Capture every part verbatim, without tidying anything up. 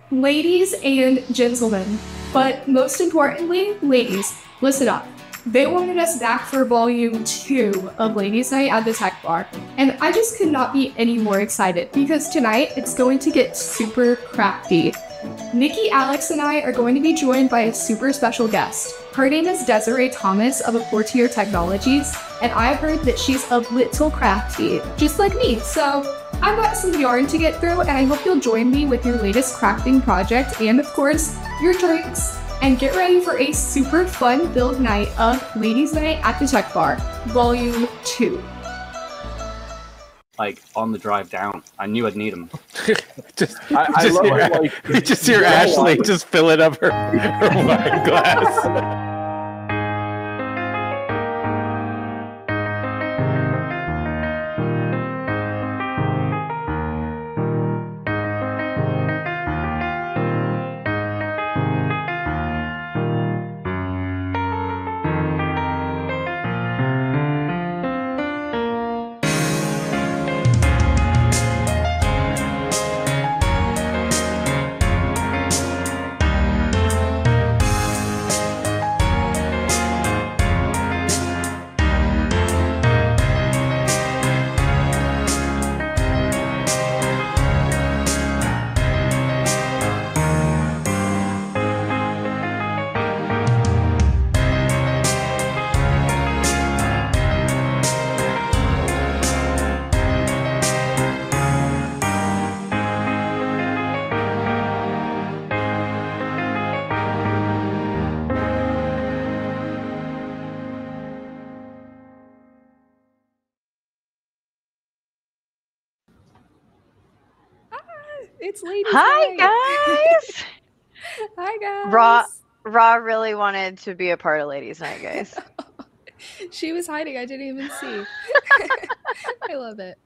Ladies and gentlemen, but most importantly, ladies, listen up. They wanted us back for volume two of Ladies Night at the Tech Bar, and I just could not be any more excited because tonight it's going to get super crafty. Nikki, Alex, and I are going to be joined by a super special guest. Her name is Desiree Thomas of Apportier Technologies, and I've heard that she's a little crafty, just like me. So I've got some yarn to get through, and I hope you'll join me with your latest crafting project and, of course, your drinks. And get ready for a super fun build night of Ladies Night at the Tech Bar, Volume two. Like, on the drive down. I knew I'd need them. just, I, I just love hear, it, like, just hear Ashley just filling up her, her wine glass. It's Ladies Hi, Night. guys. Hi, guys. Raw, Raw really wanted to be a part of Ladies Night, guys. She was hiding. I didn't even see. I love it.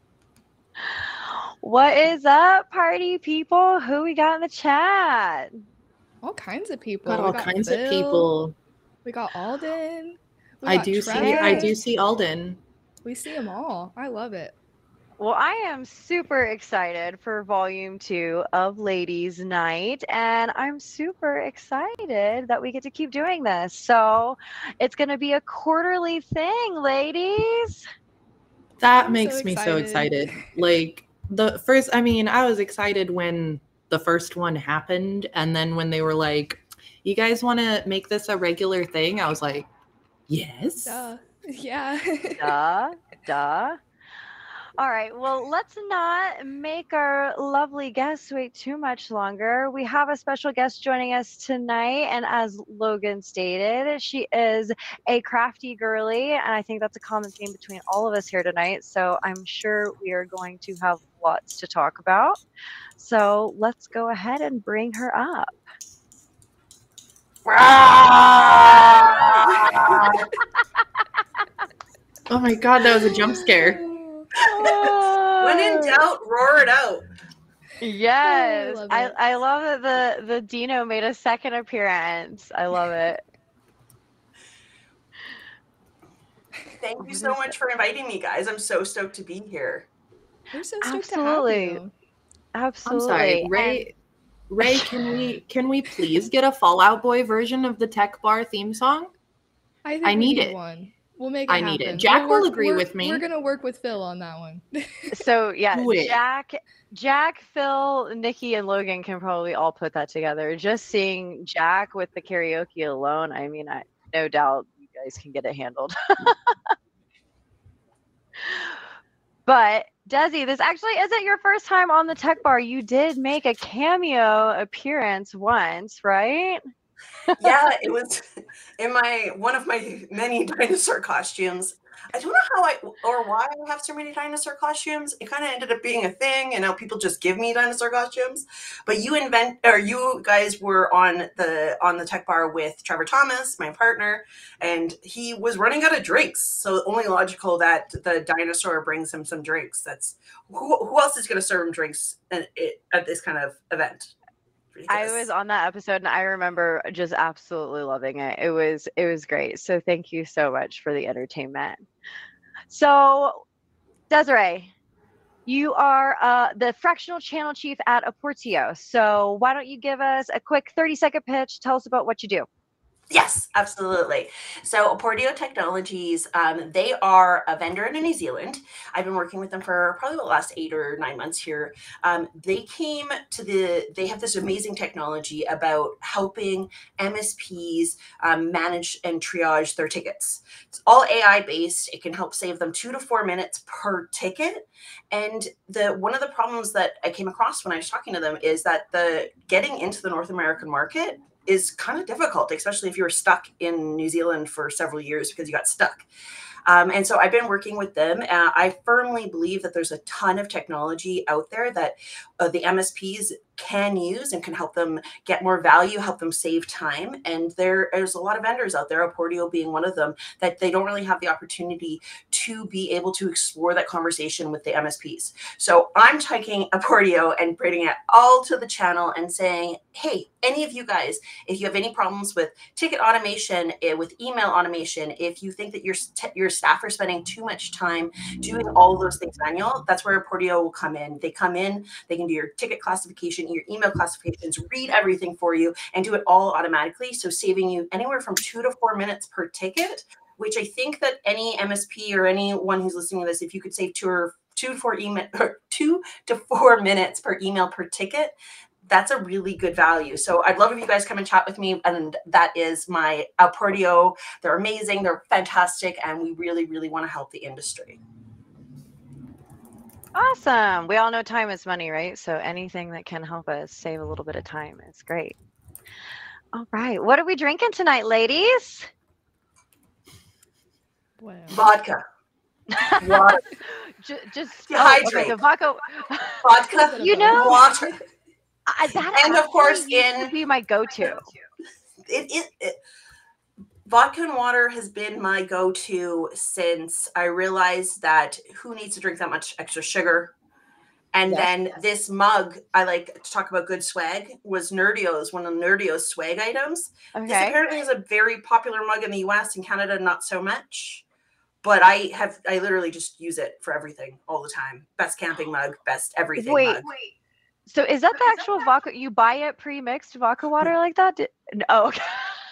What is up, party people? Who we got in the chat? All kinds of people. Got We all got kinds Phil, of people. We got Alden. We I got do Trey. see. I do see Alden. We see them all. I love it. Well, I am super excited for volume two of Ladies Night, and I'm super excited that we get to keep doing this. So it's going to be a quarterly thing, ladies. That I'm makes so me so excited. excited. Like the first, I mean, I was excited when the first one happened, and then when they were like, "You guys want to make this a regular thing?" I was like, "Yes." Duh. Yeah. Duh, duh. All right, well, let's not make our lovely guests wait too much longer. We have a special guest joining us tonight, and as Logan stated, she is a crafty girly, and I think that's a common theme between all of us here tonight, so I'm sure we are going to have lots to talk about. So let's go ahead and bring her up. Oh my god, that was a jump scare. When in doubt, roar it out. Yes, I love I, it. I love that the, the Dino made a second appearance. I love it. Thank you so much for inviting me, guys. I'm so stoked to be here. We're so stoked Absolutely. to have you. Absolutely. I'm sorry, Ray. Ray, can we can we please get a Fallout Boy version of the Tech Bar theme song? I think I we need need it. one. We'll make it I need it. happen. Jack We'll will work- agree we're- with me. We're gonna work with Phil on that one. So yeah, Do it. Jack, Jack, Phil, Nikki, and Logan can probably all put that together. Just seeing Jack with the karaoke alone, I mean, I no doubt you guys can get it handled. But Desi, this actually isn't your first time on the Tech Bar. You did make a cameo appearance once, right? Yeah, it was in my one of my many dinosaur costumes. I don't know how I or why I have so many dinosaur costumes. It kind of ended up being a thing, and now people just give me dinosaur costumes. But you invent, or you guys were on the on the Tech Bar with Trevor Thomas, my partner, and he was running out of drinks. So only logical that the dinosaur brings him some drinks. That's who who else is going to serve him drinks at, at this kind of event? I Ridiculous. was on that episode and I remember just absolutely loving it. It was it was great. So thank you so much for the entertainment. So Desiree, you are uh, the fractional channel chief at Apportio. So why don't you give us a quick thirty second pitch? Tell us about what you do. Yes, absolutely. So Apportio Technologies, um, they are a vendor in New Zealand. I've been working with them for probably the last eight or nine months here. Um, they came to the, they have this amazing technology about helping M S Ps um, manage and triage their tickets. It's all A I based. It can help save them two to four minutes per ticket. And the one of the problems that I came across when I was talking to them is that the getting into the North American market is kind of difficult, especially if you were stuck in New Zealand for several years because you got stuck. Um, and so I've been working with them. Uh, I firmly believe that there's a ton of technology out there that uh, the M S Ps can use and can help them get more value, help them save time. And there is a lot of vendors out there, Apportio being one of them, that they don't really have the opportunity to be able to explore that conversation with the M S Ps. So I'm taking Apportio and bringing it all to the channel and saying, hey, any of you guys, if you have any problems with ticket automation, eh, with email automation, if you think that your, your staff are spending too much time doing all of those things manual, that's where Apportio will come in. They come in, they can do your ticket classification, your email classifications, read everything for you, and do it all automatically. So saving you anywhere from two to four minutes per ticket, which I think that any M S P or anyone who's listening to this, if you could save two or two to four email or two to four minutes per email per ticket, that's a really good value. So I'd love if you guys come and chat with me. And that is my Apportio. They're amazing. They're fantastic. And we really, really want to help the industry. Awesome. We all know time is money, right? So anything that can help us save a little bit of time is great. All right. What are we drinking tonight, ladies? Wow. Vodka. Water. just just Dehydrate. Oh, okay, the vodka. Vodka. You know, water. I, that And of course, actually used in to be my go-to. It, it, it vodka and water has been my go-to since I realized that who needs to drink that much extra sugar. And Yes. then this mug, I like to talk about good swag, was Nerdio's, one of Nerdio's swag items. This Okay. apparently is a very popular mug in the U S. In Canada, not so much. But I have, I literally just use it for everything all the time. Best camping mug, best everything Wait, mug. wait. So is that the actual vodka? You buy it pre-mixed vodka water like that? Did, no, okay.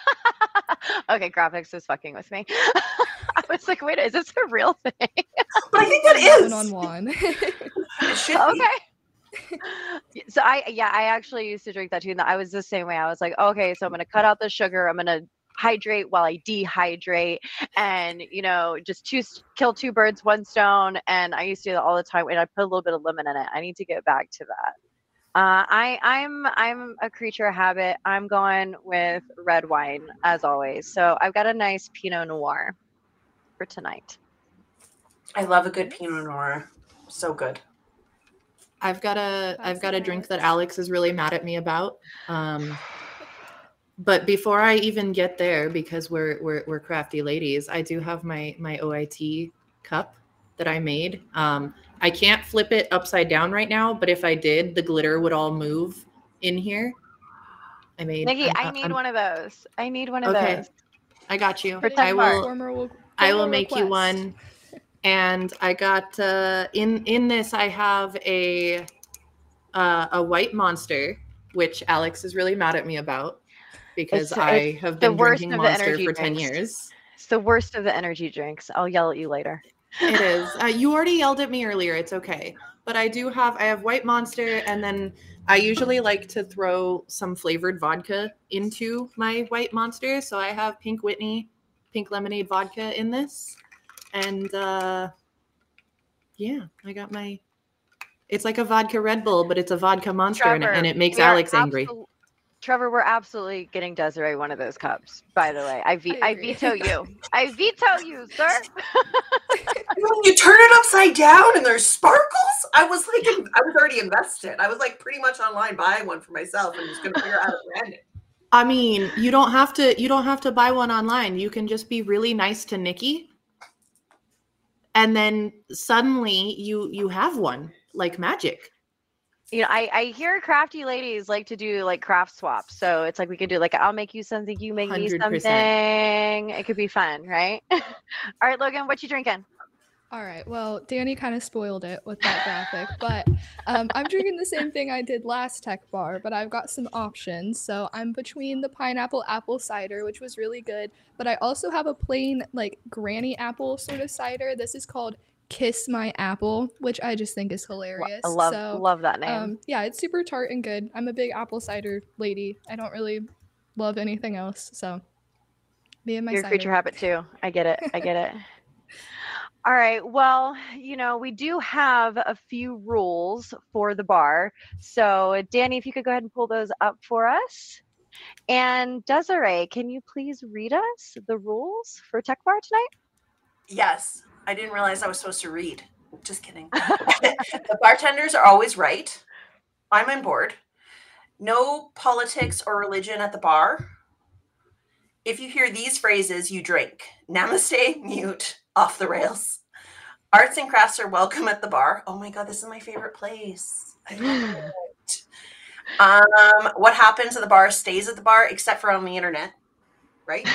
Okay, graphics was fucking with me. I was like, wait, is this a real thing? But I think that is. One on one. It should be. Okay. So I, yeah, I actually used to drink that too. And I was the same way. I was like, okay, so I'm going to cut out the sugar. I'm going to hydrate while I dehydrate, and, you know, just two, kill two birds, one stone. And I used to do that all the time. And I put a little bit of lemon in it. I need to get back to that. Uh, I, I'm I'm a creature of habit. I'm going with red wine as always. So I've got a nice Pinot Noir for tonight. I love a good Pinot Noir. So good. I've got a I've got a drink that Alex is really mad at me about. Um, but before I even get there, because we're we're we're crafty ladies, I do have my my O I T cup that I made. Um, I can't flip it upside down right now, but if I did, the glitter would all move in here. I made. Nikki, I'm- I need I'm- one of those. I need one of Okay. those. I got you. For I ten will. Former will, I will former make you request. one. And I got uh, in in this. I have a uh, a white monster, which Alex is really mad at me about because It's- I it's have the been worst drinking of the Monster energy for ten drinks. years. It's the worst of the energy drinks. I'll yell at you later. It is. Uh, you already yelled at me earlier. It's okay. But I do have. I have white monster, and then I usually like to throw some flavored vodka into my white monster. So I have Pink Whitney, pink lemonade vodka in this, and uh, yeah, I got my. It's like a vodka Red Bull, but it's a vodka monster, and, and it makes we are Alex angry. absol- Trevor, we're absolutely getting Desiree one of those cups. By the way, I, ve- I I agree. veto you. I veto you, sir. When you turn it upside down and there's sparkles, I was like, I was already invested. I was like pretty much online buying one for myself and just gonna figure out how to brand it. I mean, you don't have to. You don't have to buy one online. You can just be really nice to Nikki, and then suddenly you you have one like magic. You know, I, I hear crafty ladies like to do like craft swaps. So it's like we could do like, I'll make you something, you make me one hundred something. percent. It could be fun, right? All right, Logan, what you drinking? All right. Well, Danny kind of spoiled it with that graphic, but um, I'm drinking the same thing I did last tech bar, but I've got some options. So I'm between the pineapple apple cider, which was really good, but I also have a plain like granny apple sort of cider. This is called Kiss My Apple, which I just think is hilarious. I love so, love that name. Um, yeah, it's super tart and good. I'm a big apple cider lady. I don't really love anything else, so me and my You're a cider. creature habit too. I get it. I get it. All right. Well, you know, we do have a few rules for the bar. So, Danny, if you could go ahead and pull those up for us. And Desiree, can you please read us the rules for Tech Bar tonight? Yes. I didn't realize I was supposed to read. Just kidding. The bartenders are always right. I'm on board. No politics or religion at the bar. If you hear these phrases, you drink. Namaste, mute, off the rails. Arts and crafts are welcome at the bar. Oh my God, this is my favorite place. I love it. Um, what happens at the bar stays at the bar, except for on the internet, right?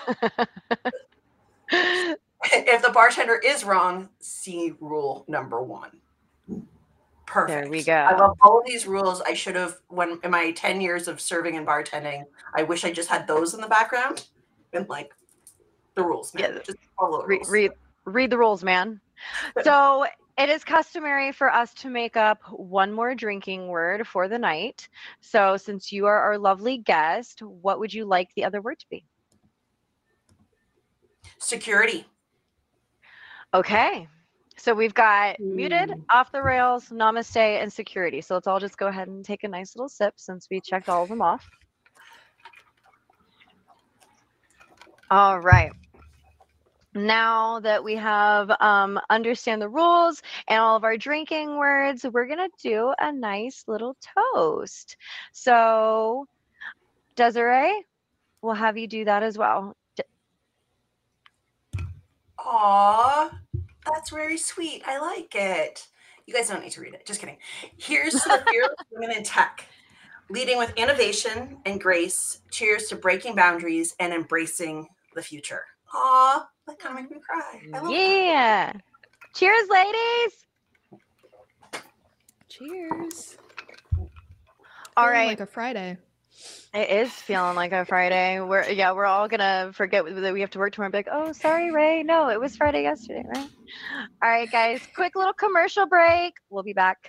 If the bartender is wrong, see rule number one. Perfect. There we go. I love all of these rules. I should have, when in my ten years of serving and bartending, I wish I just had those in the background and like the rules. Man. Yeah. Just follow the Read, rules. read, read the rules, man. So it is customary for us to make up one more drinking word for the night. So since you are our lovely guest, what would you like the other word to be? Security. Okay. So we've got Mm. muted, off the rails, namaste, and security. So let's all just go ahead and take a nice little sip since we checked all of them off. All right. Now that we have um, understand the rules and all of our drinking words, we're going to do a nice little toast. So Desiree, we'll have you do that as well. Aw, that's very sweet. I like it. You guys don't need to read it. Just kidding. Here's to the fearless women in tech, leading with innovation and grace. Cheers to breaking boundaries and embracing the future. Aw, that kind of makes me cry. I love Yeah. that. Cheers, ladies. Cheers. All Feeling right. like a Friday. It is feeling like a Friday. We're yeah, we're all gonna forget that we have to work tomorrow. And be like, oh, sorry, Ray. No, it was Friday yesterday, right? All right, guys. Quick little commercial break. We'll be back.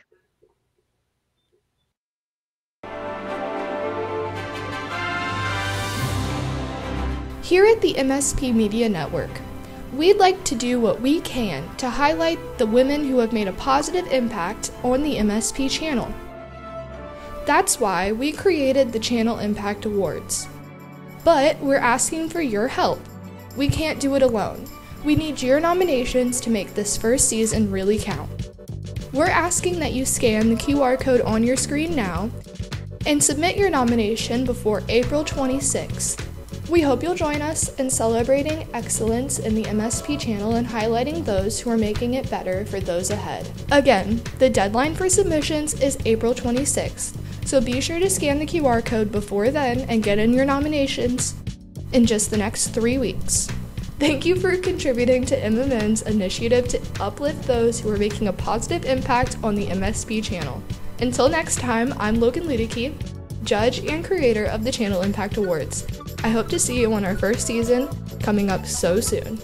Here at the M S P Media Network, we'd like to do what we can to highlight the women who have made a positive impact on the M S P channel. That's why we created the Channel Impact Awards. But we're asking for your help. We can't do it alone. We need your nominations to make this first season really count. We're asking that you scan the Q R code on your screen now and submit your nomination before April twenty-sixth. We hope you'll join us in celebrating excellence in the M S P channel and highlighting those who are making it better for those ahead. Again, the deadline for submissions is April twenty-sixth, so be sure to scan the Q R code before then and get in your nominations in just the next three weeks. Thank you for contributing to M M N's initiative to uplift those who are making a positive impact on the M S P channel. Until next time, I'm Logan Ludicky, judge and creator of the Channel Impact Awards. I hope to see you on our first season, coming up so soon.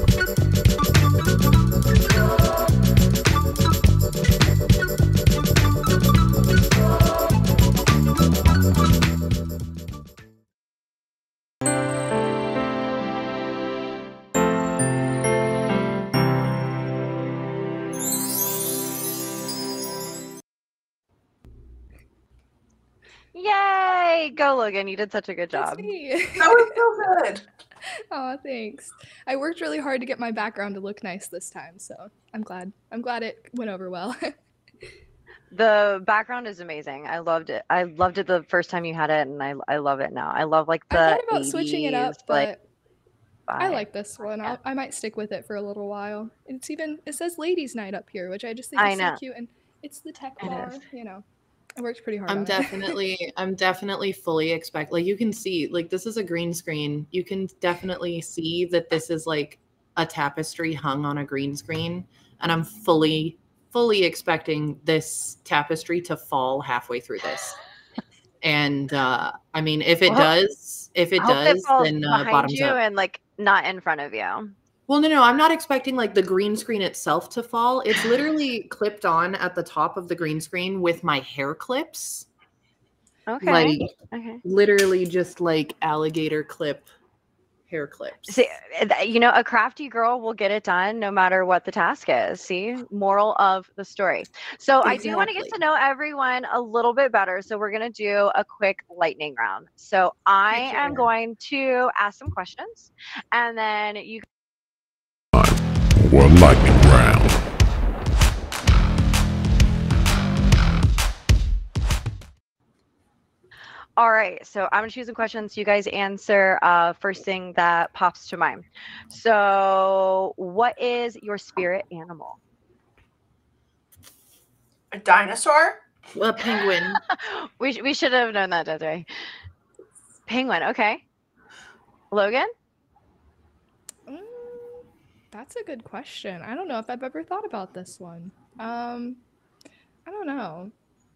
Yay! Go, Logan. You did such a good That's job. me. That was so good. Aw, thanks. I worked really hard to get my background to look nice this time, so I'm glad. I'm glad it went over well. The background is amazing. I loved it. I loved it the first time you had it, and I I love it now. I love like the I thought about switching it up, eighties, like, but I vibe. like this one. Yeah. I'll, I might stick with it for a little while. It's even, it says ladies' night up here, which I just think I is know. so cute, and it's the tech It bar, is. you know. I worked pretty hard I'm on it. definitely, I'm definitely fully expect, like you can see, like this is a green screen. You can definitely see that this is like a tapestry hung on a green screen, and I'm fully, fully expecting this tapestry to fall halfway through this. And uh, I mean, if it Well, does, if it I hope it does, falls then uh, behind bottoms you up. and like not in front of you. Well, no, no, I'm not expecting like the green screen itself to fall. It's literally clipped on at the top of the green screen with my hair clips. Okay. Like Okay. literally just like alligator clip hair clips. See, th- you know, a crafty girl will get it done no matter what the task is. See, moral of the story. So I do want to get to Exactly. know everyone a little bit better. So we're going to do a quick lightning round. So I Heck am yeah. going to ask some questions, and then you. One lightning round. All right, so I'm gonna choose some questions. You guys answer uh, first thing that pops to mind. So, what is your spirit animal? A dinosaur? A penguin. we sh- we should have known that, Desiree. Penguin. Okay. Logan. Mm, that's a good question. I don't know if I've ever thought about this one. Um, I don't know.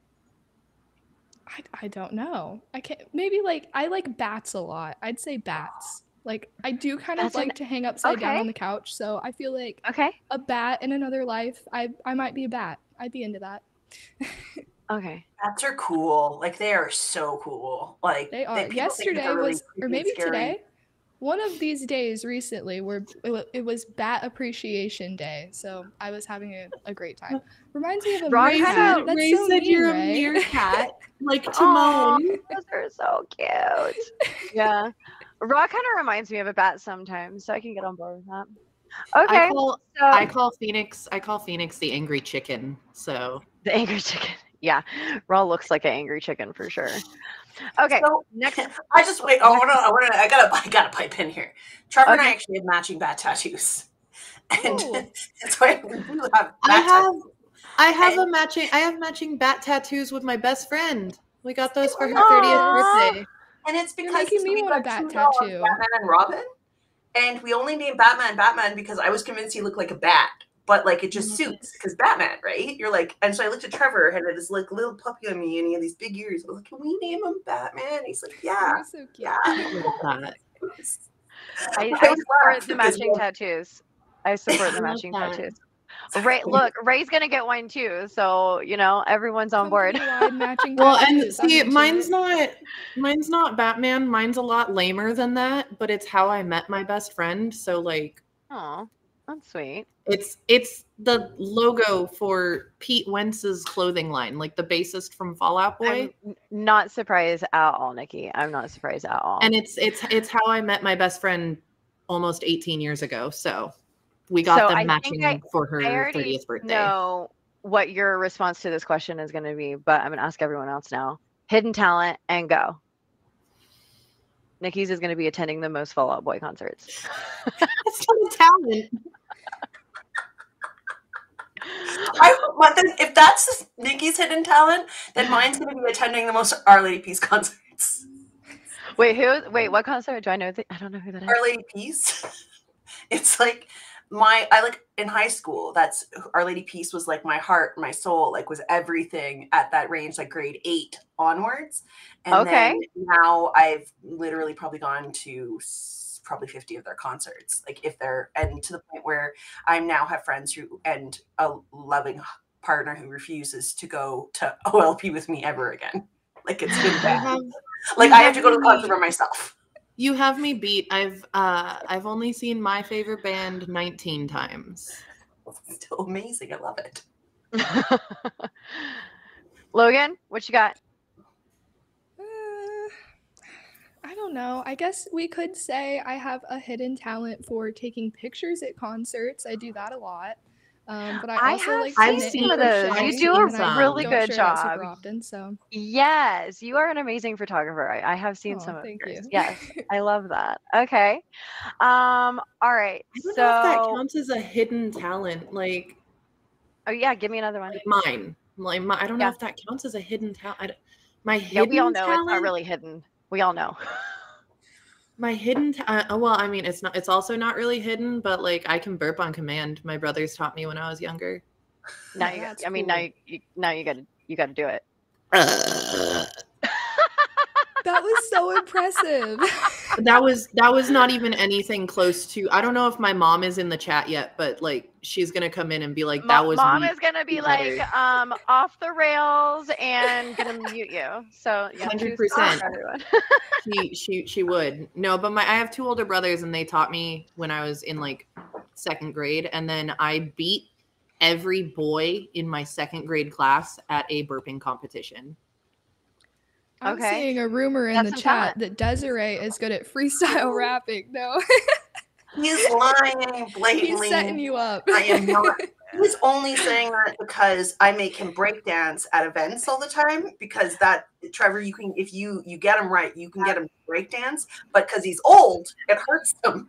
I, I don't know. I can't. Maybe like I like bats a lot. I'd say bats. Like I do kind of That's an- like to hang upside down okay. on the couch, so I feel like Okay. a bat in another life. I I might be a bat. I'd be into that. Okay. Bats are cool. Like they are so cool. Like They are. people think that Yesterday they're really was, creepy or and maybe scary. today, one of these days recently, where it, wa- it was Bat Appreciation Day, so I was having a, a great time. Reminds me of a Rock Ray kind meerkat. of- That's Ray so said mean, you're a Ray. meerkat, like Aw, Timon. those are so cute. Yeah. Rock kind of reminds me of a bat sometimes, so I can get on board with that. Okay. I call so I call Phoenix I call Phoenix the angry chicken. So the angry chicken. Yeah, Raw looks like an angry chicken for sure. Okay. So, next. I just wait. I want to. I want to. I gotta. I gotta pipe in here. Trevor and I Okay. actually have matching bat tattoos, and Oh. that's why we do have. Bat I have tattoos. I have And- a matching I have matching bat tattoos with my best friend. We got those for her Aw. thirtieth birthday. And it's You're because making me we want a got bat two dogs, tattoo. Batman and Robin, and we only named Batman Batman because I was convinced he looked like a bat, but like it just Mhm. suits because Batman, right? You're like, and so I looked at Trevor and it is like little puppy on me, and he had these big ears. I was like, can we name him Batman? He's like, yeah, You're so cute. yeah. Love that. I, I I was support laughed the because, matching well, tattoos. I support the I love matching that. tattoos. Ray, look, Ray's gonna get one too, so you know everyone's on board. Company-wide matching Well, and tattoos. I'm see, into mine's it. not mine's not Batman. Mine's a lot lamer than that, but it's how I met my best friend. So like Oh, that's sweet. it's it's the logo for Pete Wentz's clothing line, like the bassist from Fall Out Boy. I'm n- not surprised at all, Nikki. I'm not surprised at all. And it's it's it's how I met my best friend almost eighteen years ago. So we got So them I matching think I- for her I already thirtieth birthday. know what your response to this question is going to be, but I'm going to ask everyone else now. Hidden talent and go. Nikki's is going to be attending the most Fall Out Boy concerts. It's not a talent. I, but then if that's Nikki's hidden talent, then mine's going to be attending the most Our Lady Peace concerts. Wait, who? Wait, what concert? Do I know? The, I don't know who that is. Our Lady Peace. It's like my I like in high school. That's Our Lady Peace was like my heart, my soul, like was everything at that range, like grade eight onwards. And Okay. then now I've literally probably gone to s- probably fifty of their concerts. Like if they're and to the point where I now have friends who and a loving partner who refuses to go to O L P with me ever again. Like it's been I bad. have, Like you I have to go to the have concert me- by myself. You have me beat. I've uh I've only seen my favorite band nineteen times. It's still amazing. I love it. Logan, what you got? Uh, I don't know. I guess we could say I have a hidden talent for taking pictures at concerts. I do that a lot. Um, but I I also have like I've knit seen and those. crochet, You do a and I really don't good share that job. super often. So Yes, you are an amazing photographer. I, I have seen Aw, some of thank yours. you. Yes, I love that. Okay. Um. All right. I don't So. know if that counts as a hidden talent, like Oh yeah, give me another one. like mine. Like my, I don't know Yeah. if that counts as a hidden talent. My Yeah, hidden we all know talent. it's not really hidden. We all know. My hidden, ta- uh, well, I mean, it's not. It's also not really hidden, but like I can burp on command. My brothers taught me when I was younger. Now Oh, you, got, that's I mean, now cool. you, you now you got to you got to do it. That was so impressive. That was that was not even anything close to. I don't know if my mom is in the chat yet, but like she's gonna come in and be like, "That Mo- was Mom weak. is gonna be Do like better." um off the rails and gonna mute you. So yeah, choose Hundred percent. everyone. She she she would. No, but my I have two older brothers, and they taught me when I was in like second grade, and then I beat every boy in my second grade class at a burping competition. I'm Okay. seeing a rumor in That's the some chat talent. that Desiree is good at freestyle rapping. No, He's lying blatantly. he's setting you up. I am not. He's only saying that because I make him break dance at events all the time. Because that Trevor, you can if you you get him right, you can get him to break dance. But because he's old, it hurts him.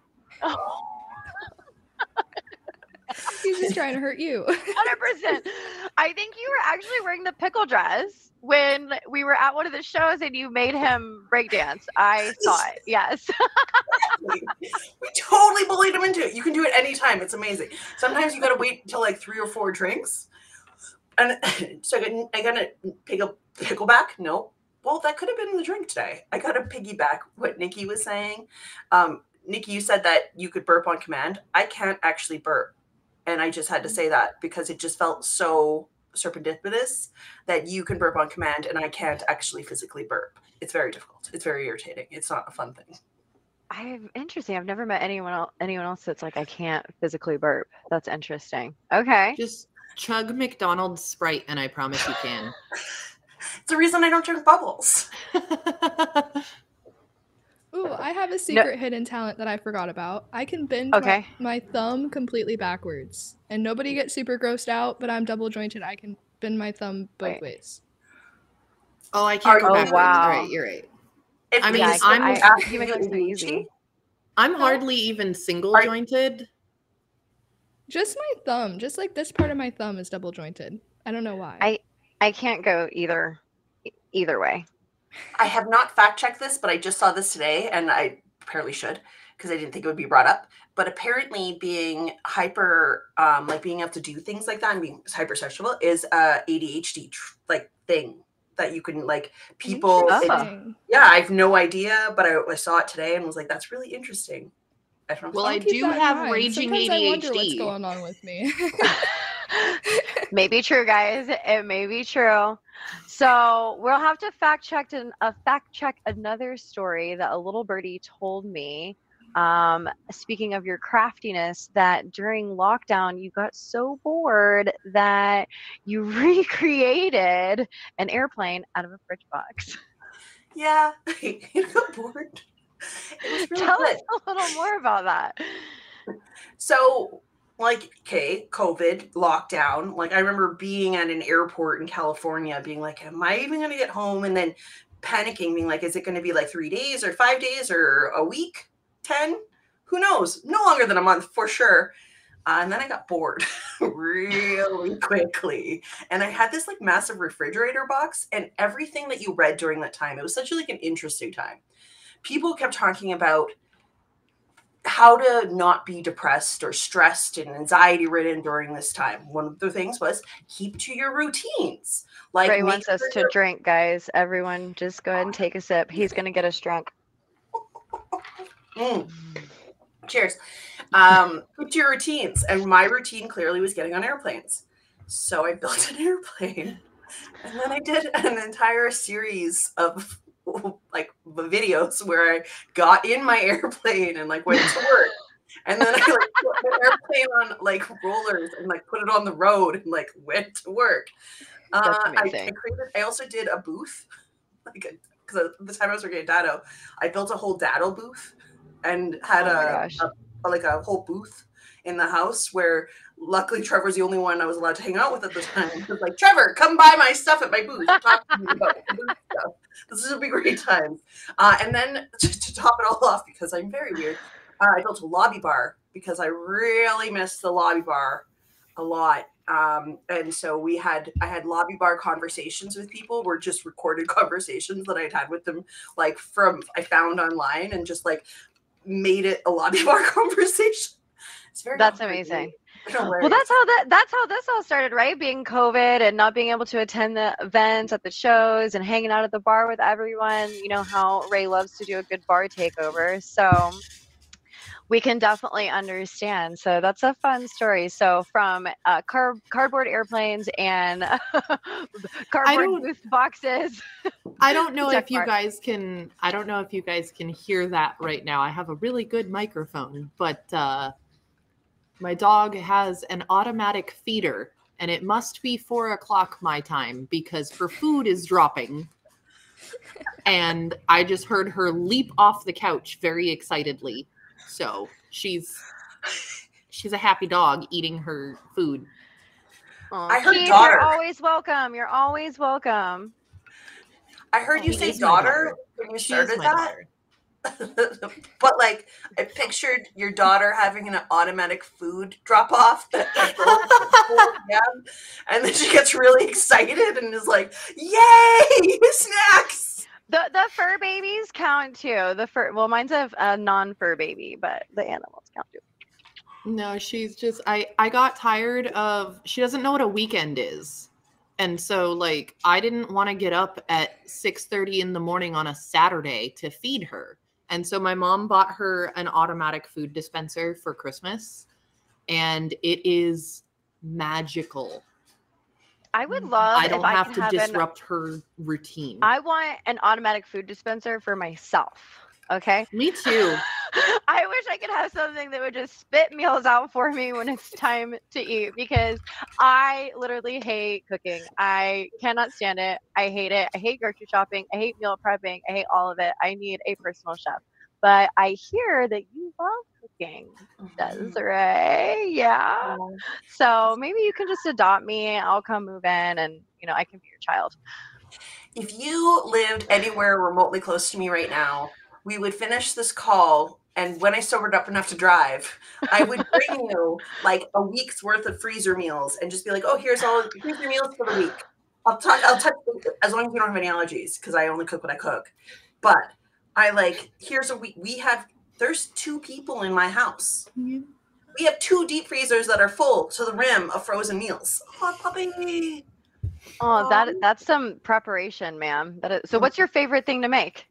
He's just trying to hurt you. one hundred percent. I think you were actually wearing the pickle dress when we were at one of the shows and you made him breakdance. I saw it. Yes. We totally bullied him into it. You can do it anytime. It's amazing. Sometimes you got to wait until like three or four drinks. And so I got, I got to pick up pickleback. No. Well, that could have been the drink today. I got to piggyback what Nikki was saying. Um, Nikki, you said that you could burp on command. I can't actually burp. And I just had to say that because it just felt so serendipitous that you can burp on command and I can't actually physically burp. It's very difficult. It's very irritating. It's not a fun thing. I've interesting. I've never met anyone else anyone else that's like I can't physically burp. That's interesting. Okay. Just chug McDonald's Sprite, and I promise you can. It's the reason I don't drink bubbles. Ooh, I have a secret hidden talent that I forgot about. I can bend Okay. my, my thumb completely backwards, and nobody gets super grossed out. But I'm double jointed. I can bend my thumb both Wait. ways. Oh, I can't Are go you- backwards. Oh, wow. All right, you're right. If I mean, these- I'm- I, after you make it look so you easy. I'm hardly even single Are- jointed. Just my thumb, just like this part of my thumb is double jointed. I don't know why. I- I can't go either either way. I have not fact checked this, but I just saw this today, and I apparently should because I didn't think it would be brought up. But apparently, being hyper, um, like being able to do things like that and being hypersexual is a A D H D tr- like thing that you can like people. Oh. it- Interesting. yeah, I have no idea, but I, I saw it today and was like, "That's really interesting." I don't know. Well, I'll I keep do that in have mind. raging Sometimes I wonder what's A D H D. going on with me. Maybe true, guys. It may be true. So we'll have to fact check and uh, fact check another story that a little birdie told me. Um, speaking of your craftiness, that during lockdown you got so bored that you recreated an airplane out of a fridge box. Yeah, I got bored. It was really Tell good. us a little more about that. So, like, okay, COVID, lockdown. Like, I remember being at an airport in California, being like, am I even going to get home? And then panicking, being like, is it going to be like three days or five days or a week? ten? Who knows? No longer than a month for sure. Uh, and then I got bored really quickly. And I had this like massive refrigerator box and everything that you read during that time. It was such like an interesting time. People kept talking about how to not be depressed or stressed and anxiety ridden during this time. One of the things was keep to your routines. Like Ray make wants us sure to drink, guys. Everyone, just go ahead and take a sip. He's gonna get us drunk. Mm. Cheers. Um, keep to your routines. And my routine clearly was getting on airplanes. So I built an airplane. And then I did an entire series of like videos where I got in my airplane and like went to work. And then I like put the airplane on like rollers and like put it on the road and like went to work. Uh, That's I, I amazing. created. I also did a booth, like because at the time I was working at Datto, I built a whole Datto booth and had Oh my a, gosh. a like a whole booth in the house where luckily Trevor's the only one I was allowed to hang out with at the time. He was like, Trevor, come buy my stuff at my booth. Talk to me about my booth stuff. This will be great times. Uh, and then to, to top it all off, because I'm very weird, uh, I built a lobby bar because I really miss the lobby bar a lot. Um, and so we had, I had lobby bar conversations with people, were just recorded conversations that I'd had with them, like from, I found online and just like made it a lobby bar conversation. It's very That's comforting. amazing. Hilarious. Well, that's how that that's how this all started, right? Being COVID and not being able to attend the events at the shows and hanging out at the bar with everyone. You know how Ray loves to do a good bar takeover. So we can definitely understand. So that's a fun story. So from uh, car cardboard airplanes and cardboard don't- booth boxes. I don't know Check if you mark. guys can I don't know if you guys can hear that right now. I have a really good microphone, but uh my dog has an automatic feeder and it must be four o'clock my time because her food is dropping. And I just heard her leap off the couch very excitedly. So she's she's a happy dog eating her food. Aw, I heard Keith, daughter. you're always welcome. You're always welcome. I heard you She say is my daughter daughter. when you She is started my that. daughter. But like I pictured your daughter having an automatic food drop off that that goes at four p m and then she gets really excited and is like, "Yay, snacks!" The the fur babies count too. The fur well, mine's a, a non-fur baby, but the animals count too. No, she's just I I got tired of she doesn't know what a weekend is. And so like I didn't want to get up at six thirty in the morning on a Saturday to feed her. And so my mom bought her an automatic food dispenser for Christmas and it is magical. I would love I don't if I have could to have an, disrupt her routine. I want an automatic food dispenser for myself. Okay. Me too. I wish I could have something that would just spit meals out for me when it's time to eat because I literally hate cooking. I cannot stand it. I hate it. I hate grocery shopping. I hate meal prepping. I hate all of it. I need a personal chef. But I hear that you love cooking, Desiree. Yeah. So maybe you can just adopt me. I'll come move in and, you know, I can be your child. If you lived anywhere remotely close to me right now, we would finish this call, and when I sobered up enough to drive, I would bring you like a week's worth of freezer meals and just be like, "Oh, here's all here's your meals for the week." I'll touch. I'll touch as long as you don't have any allergies, because I only cook what I cook. But I like here's a week. We have there's two people in my house. We have two deep freezers that are full to the rim of frozen meals. Oh, puppy. Oh, that Um, that's some preparation, ma'am. That is, so what's your favorite thing to make?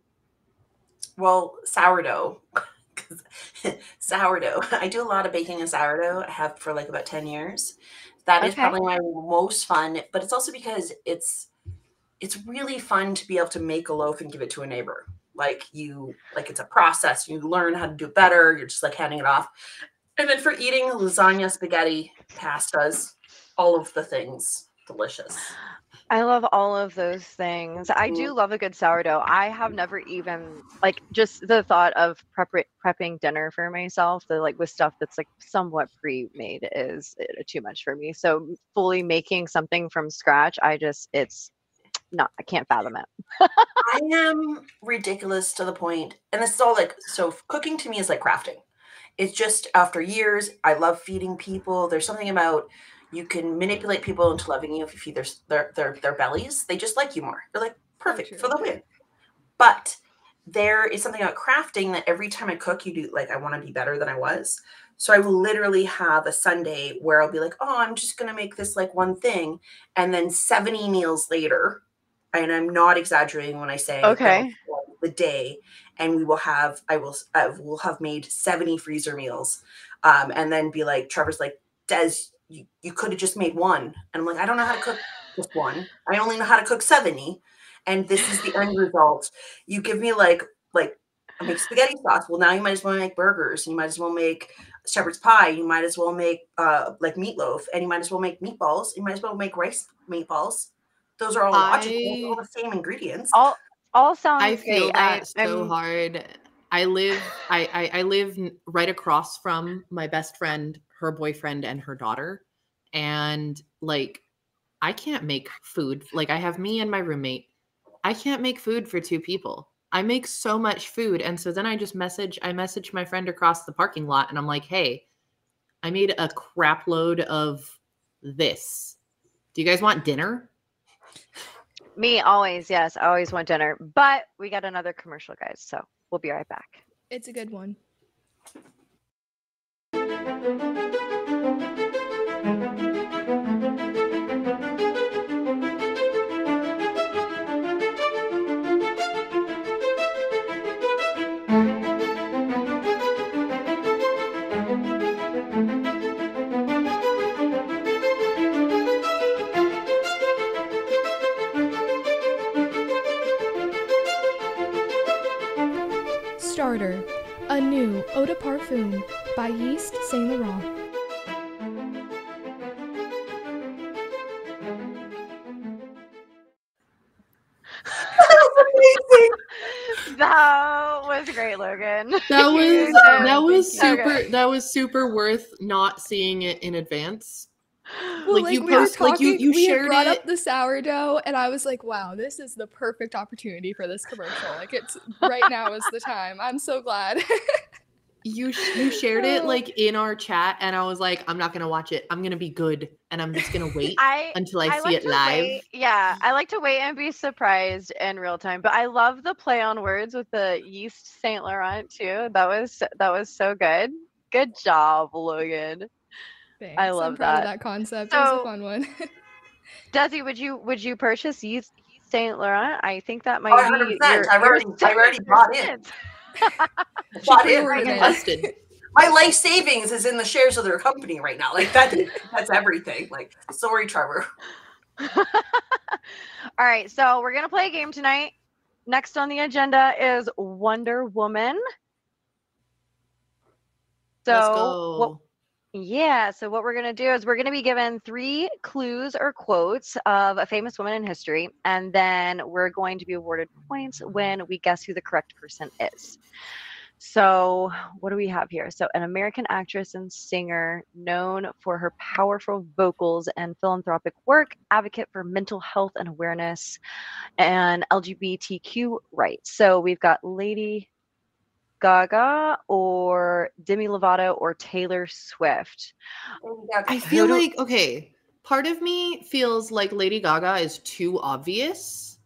Well, sourdough. 'Cause sourdough. I do a lot of baking in sourdough. I have for like about ten years. That is Okay. probably my most fun, but it's also because it's it's really fun to be able to make a loaf and give it to a neighbor. Like you like it's a process. You learn how to do it better. You're just like handing it off. And then for eating lasagna, spaghetti, pastas, all of the things delicious. I love all of those things. I do love a good sourdough. I have never even like just the thought of prep prepping dinner for myself, the like with stuff that's like somewhat pre-made is uh, too much for me. So fully making something from scratch, I just it's not I can't fathom it. I am ridiculous to the point, and this is all like so. Cooking to me is like crafting. It's just after years, I love feeding people. There's something about you can manipulate people into loving you if you feed their their their, their bellies. They just like you more. They're like perfect true. for the win. But there is something about crafting that every time I cook, you do like I want to be better than I was. So I will literally have a Sunday where I'll be like, oh, I'm just gonna make this like one thing, and then seventy meals later. And I'm not exaggerating when I say Okay. the day, and we will have I will I will have made seventy freezer meals, um, and then be like Trevor's like Des, you, you could have just made one, and I'm like I don't know how to cook just one. I only know how to cook seventy, and this is the end result. You give me like like I make spaghetti sauce. Well, now you might as well make burgers. You might as well make shepherd's pie. You might as well make uh like meatloaf, and you might as well make meatballs. You might as well make rice meatballs. Those are all logical, I- all the same ingredients. All all sounds I feel great. that I, so I'm- hard. I live I, I I live n- right across from my best friend, her boyfriend, and her daughter. And like I can't make food. Like I have me and my roommate. I can't make food for two people. I make so much food. And so then I just message I message my friend across the parking lot and I'm like, hey, I made a crap load of this. Do you guys want dinner? Me, always, yes. I always want dinner. But we got another commercial, guys. So we'll be right back. It's a good one. Starter, a new eau de parfum by Yeast Saint Laurent. That was great, Logan. That You was did. that was Thank you. super Okay. that was super worth not seeing it in advance. Well, Like, you we were post- like, you- talking- you we had shared brought it- up the sourdough, and I was like, "Wow, this is the perfect opportunity for this commercial. Like, it's right now is the time." I'm so glad. You sh- you shared it Oh. like in our chat, and I was like, I'm not gonna watch it. I'm gonna be good, and I'm just gonna wait I until I, I see like it to live. wait. Yeah, I like to wait and be surprised in real time. But I love the play on words with the yeast Saint Laurent too. That was that was so good. Good job, Logan. Thanks. I love I'm proud that. of that concept. it was So- a fun one. Desi, would you would you purchase yeast Saint Laurent? I think that might Oh, be one hundred percent. your, I've your already- I've already second bought in. percent. She Bought in. pre-ordered and it. busted. My life savings is in the shares of their company right now. Like that, that's everything. Like, sorry, Trevor. All right, so we're gonna play a game tonight. Next on the agenda is Wonder Woman. So Let's what go. Yeah, so what we're going to do is we're going to be given three clues or quotes of a famous woman in history, and then we're going to be awarded points when we guess who the correct person is. So, what do we have here? So, an American actress and singer known for her powerful vocals and philanthropic work, advocate for mental health and awareness, and L G B T Q rights. So, we've got Lady Gaga or Demi Lovato or Taylor Swift. I feel do- like okay. Part of me feels like Lady Gaga is too obvious,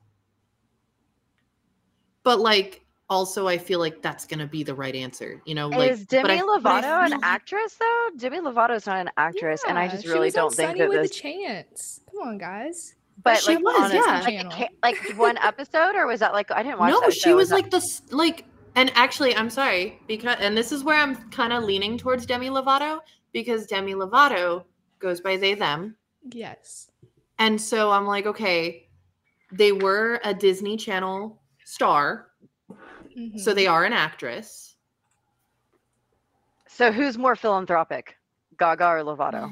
but like also I feel like that's gonna be the right answer. You know, like Is Demi but I- but I Lovato an feel like- actress though? Demi Lovato is not an actress, and I Yeah, just she really was on don't think Sunny that with this. a Chance. Come on, guys. But She like, was, honest- yeah. like, Channel. ca- like one episode, or was that like I didn't watch? No, that she show. was that- like this like and actually I'm sorry because and this is where I'm kind of leaning towards Demi Lovato because Demi Lovato goes by they them. Yes. And so I'm like, okay, they were a Disney Channel star, so Mhm. they are an actress. So who's more philanthropic, Gaga or Lovato?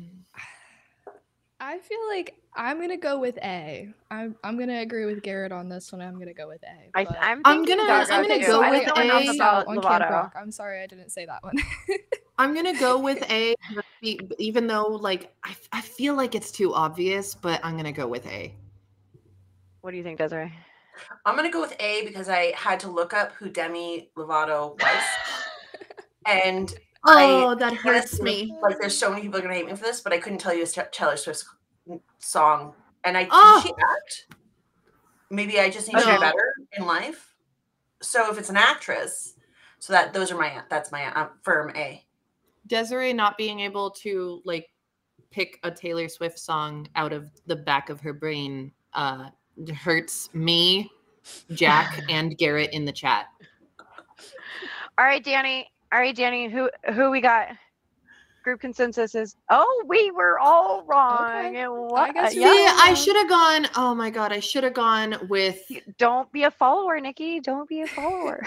I feel like I'm gonna go with A. I'm I'm gonna agree with Garrett on this one. I'm gonna go with A. I, but- I'm, I'm thinking gonna- Gaga I'm gonna too. go I with don't know enough A. about on Camp Lovato. Rock. I'm sorry I didn't say that one. I'm gonna go with A, be- even though like I, I feel like it's too obvious, but I'm gonna go with A. What do you think, Desiree? I'm gonna go with A because I had to look up who Demi Lovato was, and Oh, that hurts honestly, me. like, there's so many people are gonna hate me for this, but I couldn't tell you a St- Taylor Swift song, and I Oh! did she act? Maybe I just need to No. be better in life. So if it's an actress, so that those are my that's my um, firm A. Desiree not being able to like pick a Taylor Swift song out of the back of her brain uh hurts me, Jack, and Garrett in the chat. All right, Danny. All right, Danny. Who who we got? Group consensus is. Oh, we were all wrong. Okay. And what? guess See, you're yeah. I should have gone. Oh my god, I should have gone with. Don't be a follower, Nikki. Don't be a follower.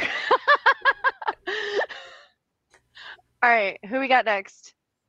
All right, who we got next?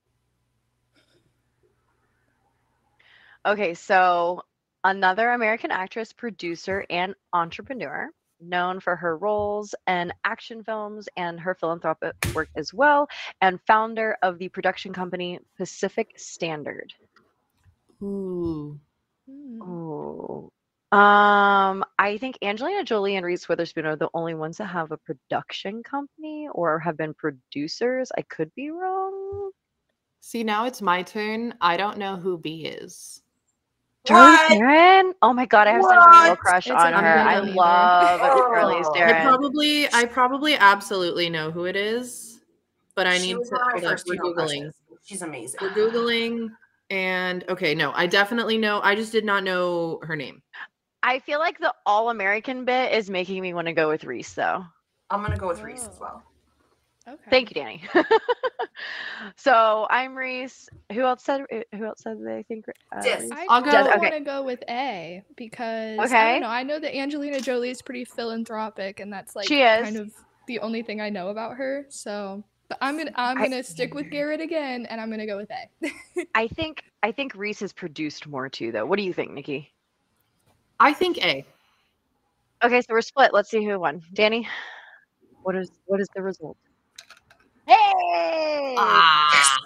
Okay, so another American actress, producer, and entrepreneur, known for her roles in action films and her philanthropic work as well, and founder of the production company Pacific Standard. Ooh. Hmm. Oh. Um, I think Angelina Jolie and Reese Witherspoon are the only ones that have a production company or have been producers. I could be wrong. See, now it's my turn. I don't know who B is. Charlize What? Theron? Oh my god, I have such a real What? crush It's on okay, her. I I don't either. love Oh. Charlize I I Theron. probably, I probably absolutely know who it is, but I She need was to one of my hold up. first We're female googling. crushes. She's amazing. We're googling, and okay, no, I definitely know. I just did not know her name. I feel like the all American bit is making me want to go with Reese though. I'm gonna go with Reese as Whoa. well. Okay. Thank you, Danny. So I'm Reese. Who else said? Who else said they think? Uh, Dis. Reese? I I'll go- just okay. want to go with A because I Okay. don't know. I know that Angelina Jolie is pretty philanthropic, and that's like She is. kind of the only thing I know about her. So, but I'm gonna I'm I- gonna stick with Garrett again, and I'm gonna go with A. I think I think Reese has produced more too, though. What do you think, Nikki? I think A. Okay, so we're split. Let's see who won. Danny, what is what is the result? Hey! Ah.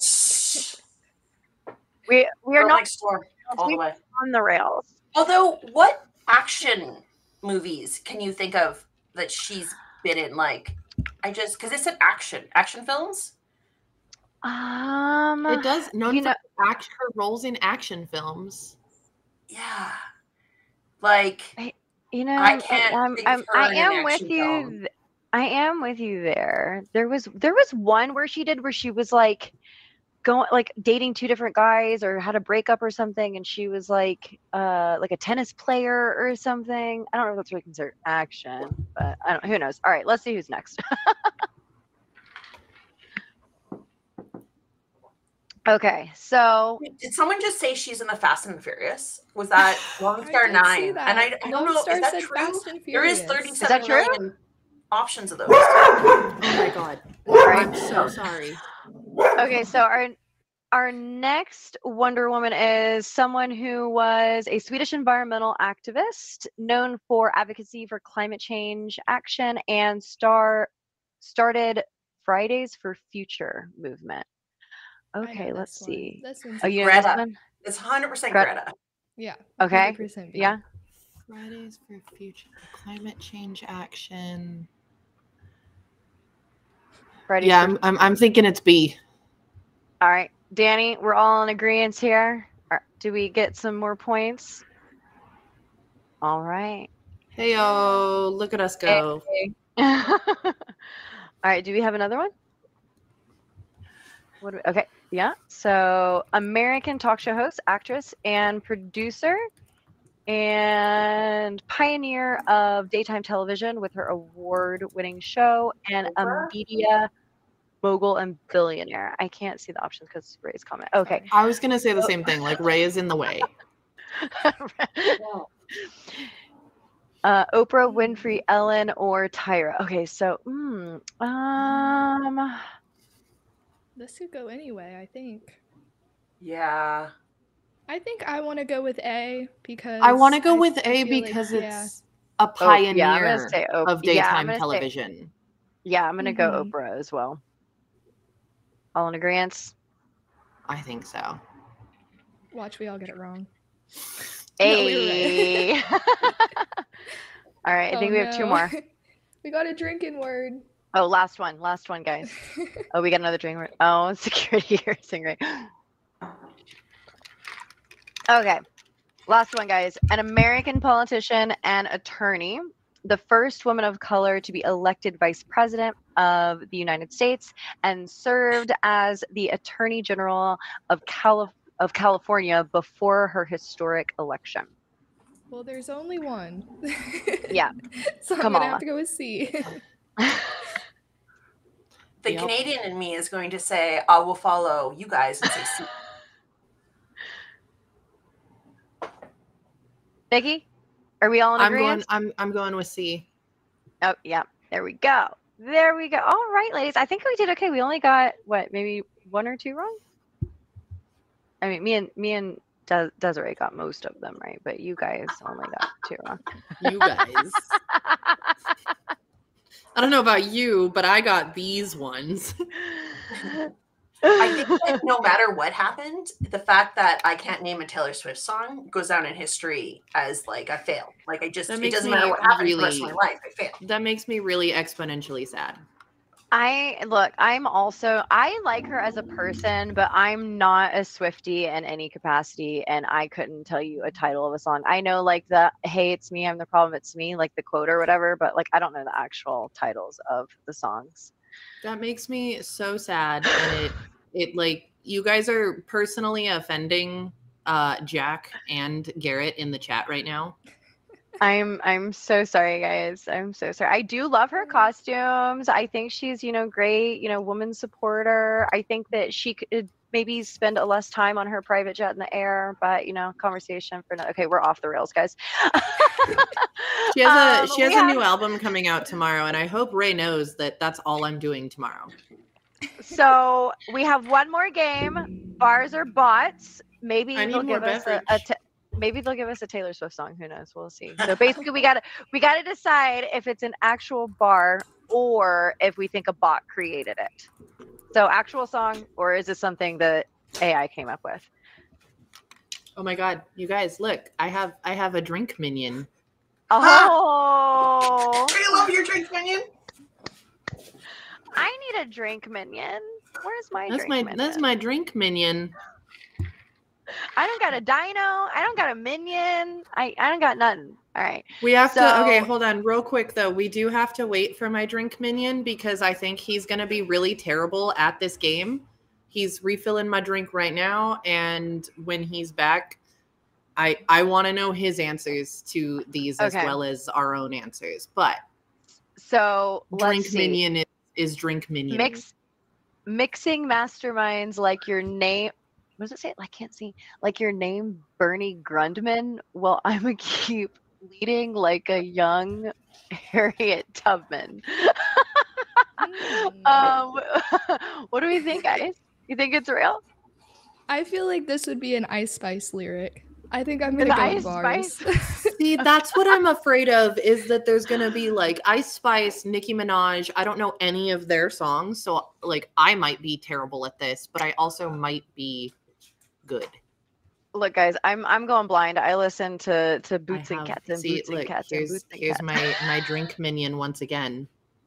We we are Girl not Next Door, all the way. on the rails. Although, what action movies can you think of that she's been in? Like, I just because it said action, action films. Um, It does. No, you know- act her roles in action films. Yeah, like you know, I can't I'm, think of I'm, her I in an am with action you. film. th- I am with you there. There was there was one where she did where she was like going like dating two different guys or had a breakup or something, and she was like uh like a tennis player or something. I don't know if that's really considered action, but I don't. Who knows? All right, let's see who's next. Okay, so Did someone just say she's in the Fast and the Furious? Was that Lone I Star did see Nine? that. And I, I don't Lone know. Star Is that said true? Fast and There is Furious. thirty-seven Is that true? million options of those. Oh my god. right. I'm so sorry. Okay, so our our next Wonder Woman is someone who was a Swedish environmental activist known for advocacy for climate change action and star started Fridays for Future movement. I know Okay, this let's one. see. This one's Oh, you know this Greta. one? It's one hundred percent Greta. Greta. yeah. Okay, one hundred percent B. yeah. Fridays for Future Climate Change Action. Fridays Yeah, for I'm, I'm I'm thinking it's B. All right, Danny, we're all in agreement here. Are- Do we get some more points? All right. Hey yo, look at us go. All right, do we have another one? What do we, okay, yeah. So, American talk show host, actress, and producer, and pioneer of daytime television with her award-winning show, and a Oprah? media mogul and billionaire. I can't see the options because Ray's comment. Okay. I was gonna say the same thing. Like Ray is in the way. uh, Oprah Winfrey, Ellen, or Tyra. Okay, so mm, um, This could go anyway, I think. Yeah. I think I want to go with A because I want to go with A feel like- because yeah. it's a oh, yeah, I'm pioneer gonna say Oprah. of Yeah, I'm daytime gonna say- television. yeah, I'm gonna go Mhm. Oprah as well. All in agreement. I think so. Watch, we all get it wrong. No, we were Hey. right. All right, I think Oh, we have two no. more. We got a drinking word. Oh, last one, last one, guys. Oh, we got another drink. word. Oh, security here, right. Okay, last one, guys. An American politician and attorney, the first woman of color to be elected vice president of the United States, and served as the Attorney General of Calif- of California before her historic election. Well, there's only one. Yeah. So I'm Kamala. gonna have to go with C. The Yep. Canadian in me is going to say, I will follow you guys and say C. Nikki, are we all in I'm going. agreement? I'm I'm going with C. Oh, yeah. There we go. There we go. All right, ladies. I think we did okay. We only got what, maybe one or two wrong. I mean, me and me and Des- Desiree got most of them right, but you guys only got two wrong. You guys. I don't know about you, but I got these ones. I think that no matter what happened, the fact that I can't name a Taylor Swift song goes down in history as like I failed. Like I just That it makes doesn't me matter what happens for the rest of really- my life. I failed. That makes me really exponentially sad. I look, I'm also I like her as a person, but I'm not a Swiftie in any capacity, and I couldn't tell you a title of a song. I know like the "Hey, it's me, I'm the problem, it's me," like the quote or whatever, but like I don't know the actual titles of the songs. That makes me so sad, and it it like you guys are personally offending uh Jack and Garrett in the chat right now. I'm I'm so sorry, guys. I'm so sorry. I do love her costumes. I think she's, you know, great, you know, woman supporter. I think that she could maybe spend a less time on her private jet in the air, but you know, conversation for no okay, we're off the rails, guys. She has a Um, she has we a have- new album coming out tomorrow, and I hope Ray knows that that's all I'm doing tomorrow. So we have one more game. Bars or bots. Maybe I need they'll more give us a, beverage. a t- maybe they'll give us a Taylor Swift song. Who knows? We'll see. So basically, we gotta we gotta decide if it's an actual bar or if we think a bot created it. So actual song, or is it something that A I came up with? Oh my god, you guys, look! I have I have a drink minion. Oh, I love your drink minion. I need a drink minion. Where's my That's drink my minion? that's my drink minion. I don't got a dino. I don't got a minion. I, I don't got nothing. All right. We have to okay, So- hold on real quick though. We do have to wait for my drink minion because I think he's gonna be really terrible at this game. He's refilling my drink right now, and when he's back, I I want to know his answers to these as Okay. well as our own answers. But So let's drink see. minion is, is drink minion. Mix mixing masterminds like your name. What does it say? I can't see. Like your name, Bernie Grundman. Well, I'm gonna keep leading like a young Harriet Tubman. Mm. um, what do we think, guys? You think it's real? I feel like this would be an Ice Spice lyric. I think I'm An gonna go Ice with bars. See, that's what I'm afraid of is that there's gonna be like Ice Spice, Nicki Minaj. I don't know any of their songs, so like I might be terrible at this, but I also might be good. Look, guys, I'm I'm going blind. I listen to to Boots I and have- Cats and see, Boots look, and Cats and here's, Boots and here's Cats. my my drink minion once again.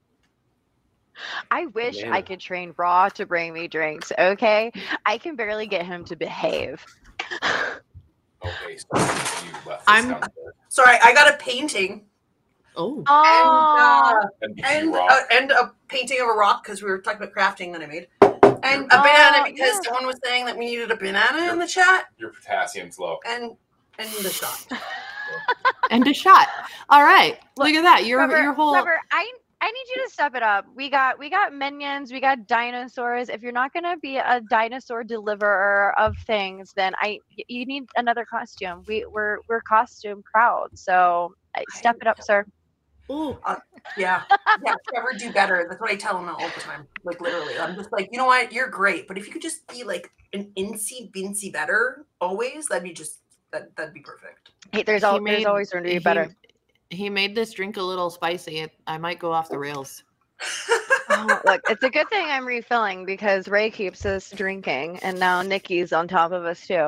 I wish I Banana. could train Raw to bring me drinks. Okay, I can barely get him to behave. Okay, so you, but this I'm- sounds good. Sorry, I got a painting Oh, Oh, And you and rock. uh, and a painting of a rock because we were talking about crafting that I made, and a Oh, banana because yeah. someone was saying that we needed a banana in the chat, Your potassium's low. and and the shot. and a shot. All right, look, Look, at that. Your Trevor, your whole. Trevor, I I need you to step it up. We got we got minions, we got dinosaurs. If you're not gonna be a dinosaur deliverer of things, then I y- you need another costume. We we're we're costume crowd, so uh, step it up, sir. Ooh, Yeah, yeah. Trevor, do better. That's what I tell him all the time. Like literally, I'm just like, you know what? You're great, but if you could just be like an incy bincy better always, that'd be just that that'd be perfect. Hey, there's he al- made- there's always room to be he- better. He made this drink a little spicy. I might go off the rails. Oh, look, it's a good thing I'm refilling because Ray keeps us drinking, and now Nikki's on top of us too.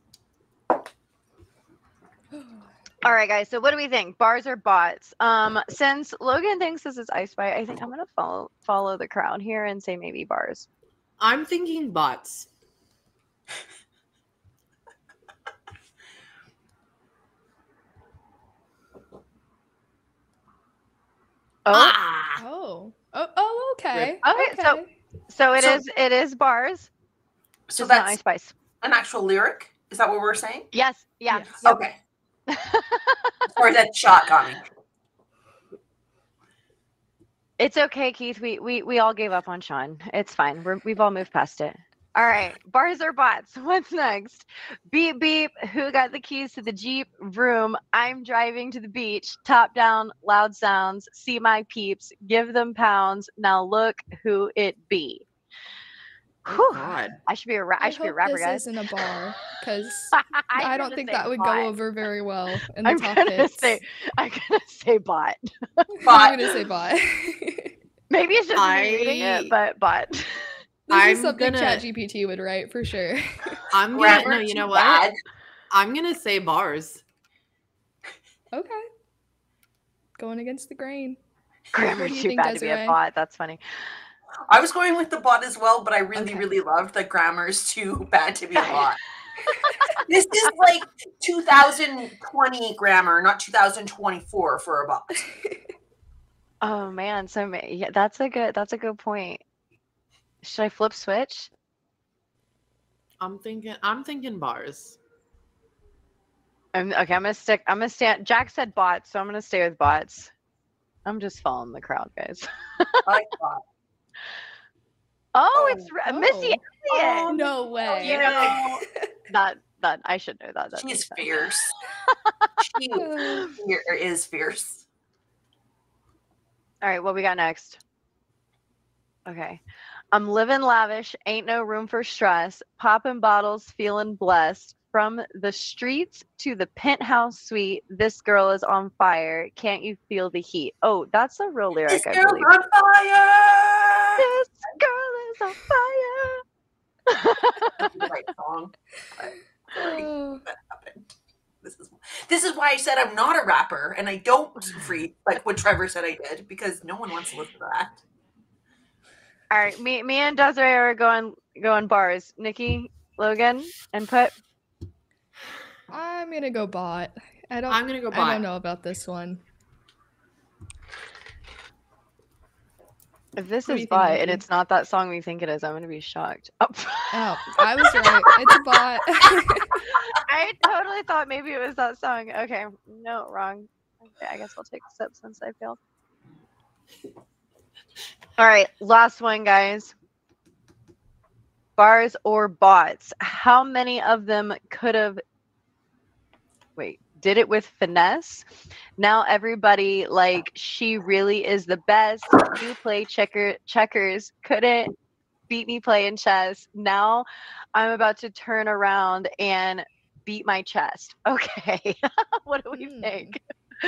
All right, guys. So what do we think? Bars or bots? Um, since Logan thinks this is Ice Spice, I think I'm gonna follow follow the crowd here and say maybe bars. I'm thinking bots. Oh, Ah! Oh. Oh, oh okay. Okay, so- so it So- is it is bars. So just not that's Ice Spice. an actual lyric. Is that what we're saying? Yes. Yeah. Yes. Yep. Okay. Or that shot got me. It's okay, Keith. We we we all gave up on Sean. It's fine. We're, we've all moved past it. All right, bars or bots? What's next? Beep beep. Who got the keys to the Jeep? Vroom. I'm driving to the beach. Top down. Loud sounds. See my peeps. Give them pounds. Now look who it be. Whew. God. I should be a ra- I, I should be a hope rapper, this guys. isn't a bar because I'm I don't gonna think say that would bot. go over very well in the I'm top gonna hits. say I'm gonna say bot. I'm gonna say bot. Maybe it's just I- me reading it, but bot. This I'm is something gonna- ChatGPT would write for sure. I'm gonna Grammar no, you know too what? bad. I'm gonna say bars. Okay. Going against the grain. Grammar What do you too think, bad to be a Desiree? bot. That's funny. I was going with the bot as well, but I really, Okay. really loved that Grammar's too bad to be a bot. This is like two thousand twenty grammar, not two thousand twenty-four for a bot. Oh man, so ma- yeah, that's a good that's a good point. Should I flip switch? I'm thinking. I'm thinking bars. I'm okay. I'm gonna stick. I'm gonna stand. Jack said bots, so I'm gonna stay with bots. I'm just following the crowd, guys. I thought. Oh, it's Ra- Oh. Missy Elliott. No way. You know, that that I should know that. that She's makes sense. fierce. She fear- is fierce. All right, what we got next? Okay. I'm living lavish, ain't no room for stress. Popping bottles, feeling blessed. From the streets to the penthouse suite, this girl is on fire. Can't you feel the heat? Oh, that's a real lyric, This I girl's believe. on fire. This girl is on fire. That's the right song. But sorry, Oh. that happened. This is this is why I said I'm not a rapper, and I don't free like what Trevor said I did, because no one wants to listen to that. All right, me, me and Desiree are going going bars. Nikki, Logan, input. I'm gonna go bot. I don't. I'm gonna go I bot. don't know about this one. If this What do is you think, bot and Nikki? it's not that song we think it is, I'm gonna be shocked. Oh. Oh, I was right. It's a bot. I totally thought maybe it was that song. Okay, no, wrong. Okay, I guess I'll take a sip since I failed. All right, last one, guys. Bars or bots? How many of them could have? Wait, did it with finesse? Now everybody like she really is the best. You play checker checkers, couldn't beat me playing chess. Now I'm about to turn around and beat my chest. Okay, what do we Hmm. think?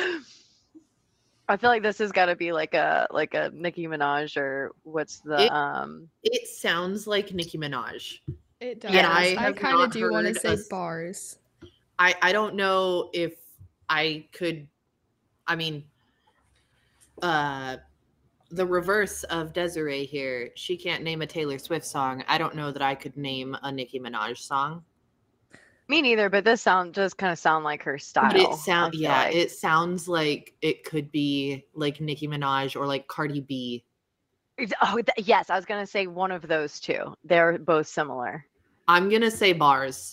I feel like this has got to be like a like a Nicki Minaj or what's the It- um It sounds like Nicki Minaj. It does. And I I have kind of not do want to heard say a- bars. I I don't know if I could. I mean, uh, the reverse of Desiree here. She can't name a Taylor Swift song. I don't know that I could name a Nicki Minaj song. me neither, but this sound does kind of sound like her style. But it I sound feel yeah, like. it sounds like it could be like Nicki Minaj or like Cardi B. It's- oh th- yes, I was gonna say one of those two. They're both similar. I'm gonna say bars.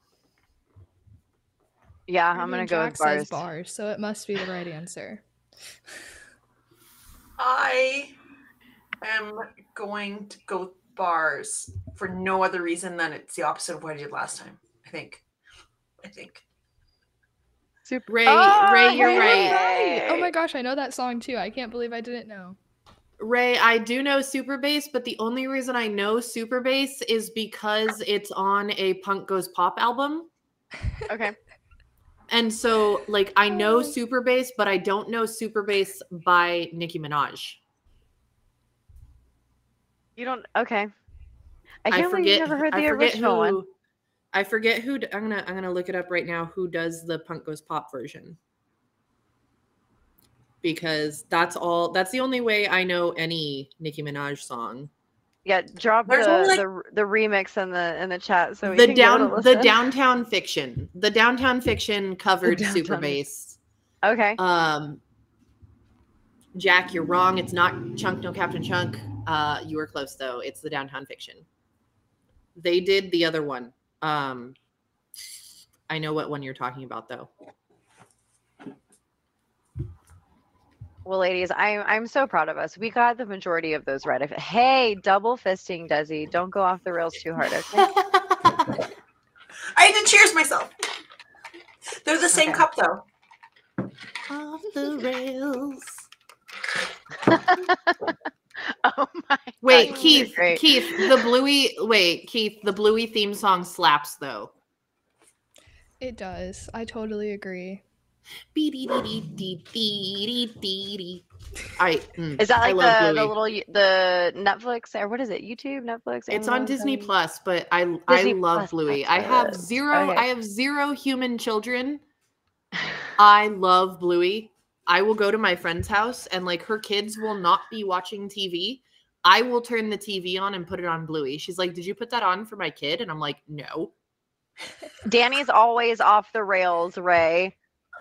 Yeah, I I'm mean, gonna go Jack with bars. says bars, so it must be the right answer. I am going to go bars for no other reason than it's the opposite of what I did last time. I think. I think. Super. Ray, Oh, Ray, you're hooray! right. Oh my gosh, I know that song too. I can't believe I didn't know. Ray, I do know Super Bass, but the only reason I know Super Bass is because it's on a Punk Goes Pop album. Okay. And so, like, I know Oh. Super Bass, but I don't know Super Bass by Nicki Minaj. You don't. Okay. I I can't believe you forget. never heard the I forget original who. one. I forget who. d- I'm gonna. I'm gonna look it up right now. Who does the Punk Goes Pop version? Because that's all. That's the only way I know any Nicki Minaj song. Yeah, drop the, There's only, like- the the remix in the in the chat so we the can down. give it a The listen. Downtown Fiction. The Downtown Fiction covered Super Downtown- Bass. Okay. Um, Jack, you're wrong. It's not Chunk, no Captain Chunk. Uh, you were close though. It's the Downtown Fiction. They did the other one. Um, I know what one you're talking about though. Well, ladies, I'm I'm so proud of us. We got the majority of those right. If- Hey, double fisting, Desi. Don't go off the rails too hard, okay? I had to cheers myself. They're the same Okay. cup though. Off the rails. Oh my. Wait, God, you're Keith. great. Keith, the Bluey. Wait, Keith, the Bluey theme song slaps though. It does. I totally agree. I, mm, Is that I like love the, the Bluey. little y- the Netflix or what is it? YouTube, Netflix? It's on Amazon, Disney something? Plus, but I I Disney love Plus, Bluey. that's I have it. zero. Okay. I have zero human children. I love Bluey. I will go to my friend's house and like her kids will not be watching T V I will turn the T V on and put it on Bluey. She's like, did you put that on for my kid? And I'm like, no. Danny's always off the rails, Ray.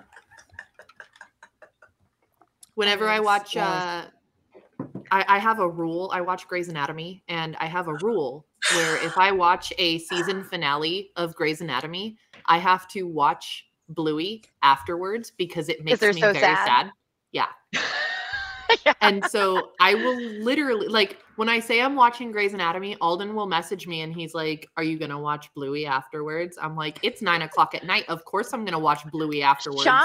Whenever I Yes, watch, yes. uh, I, I have a rule. I watch Grey's Anatomy, and I have a rule where if I watch a season finale of Grey's Anatomy, I have to watch Bluey afterwards because it makes they're me so very sad? sad. Yeah. Yeah. And so I will literally, like, when I say I'm watching Grey's Anatomy, Alden will message me and he's like, are you going to watch Bluey afterwards? I'm like, it's nine o'clock at night. Of course I'm going to watch Bluey afterwards. Sean?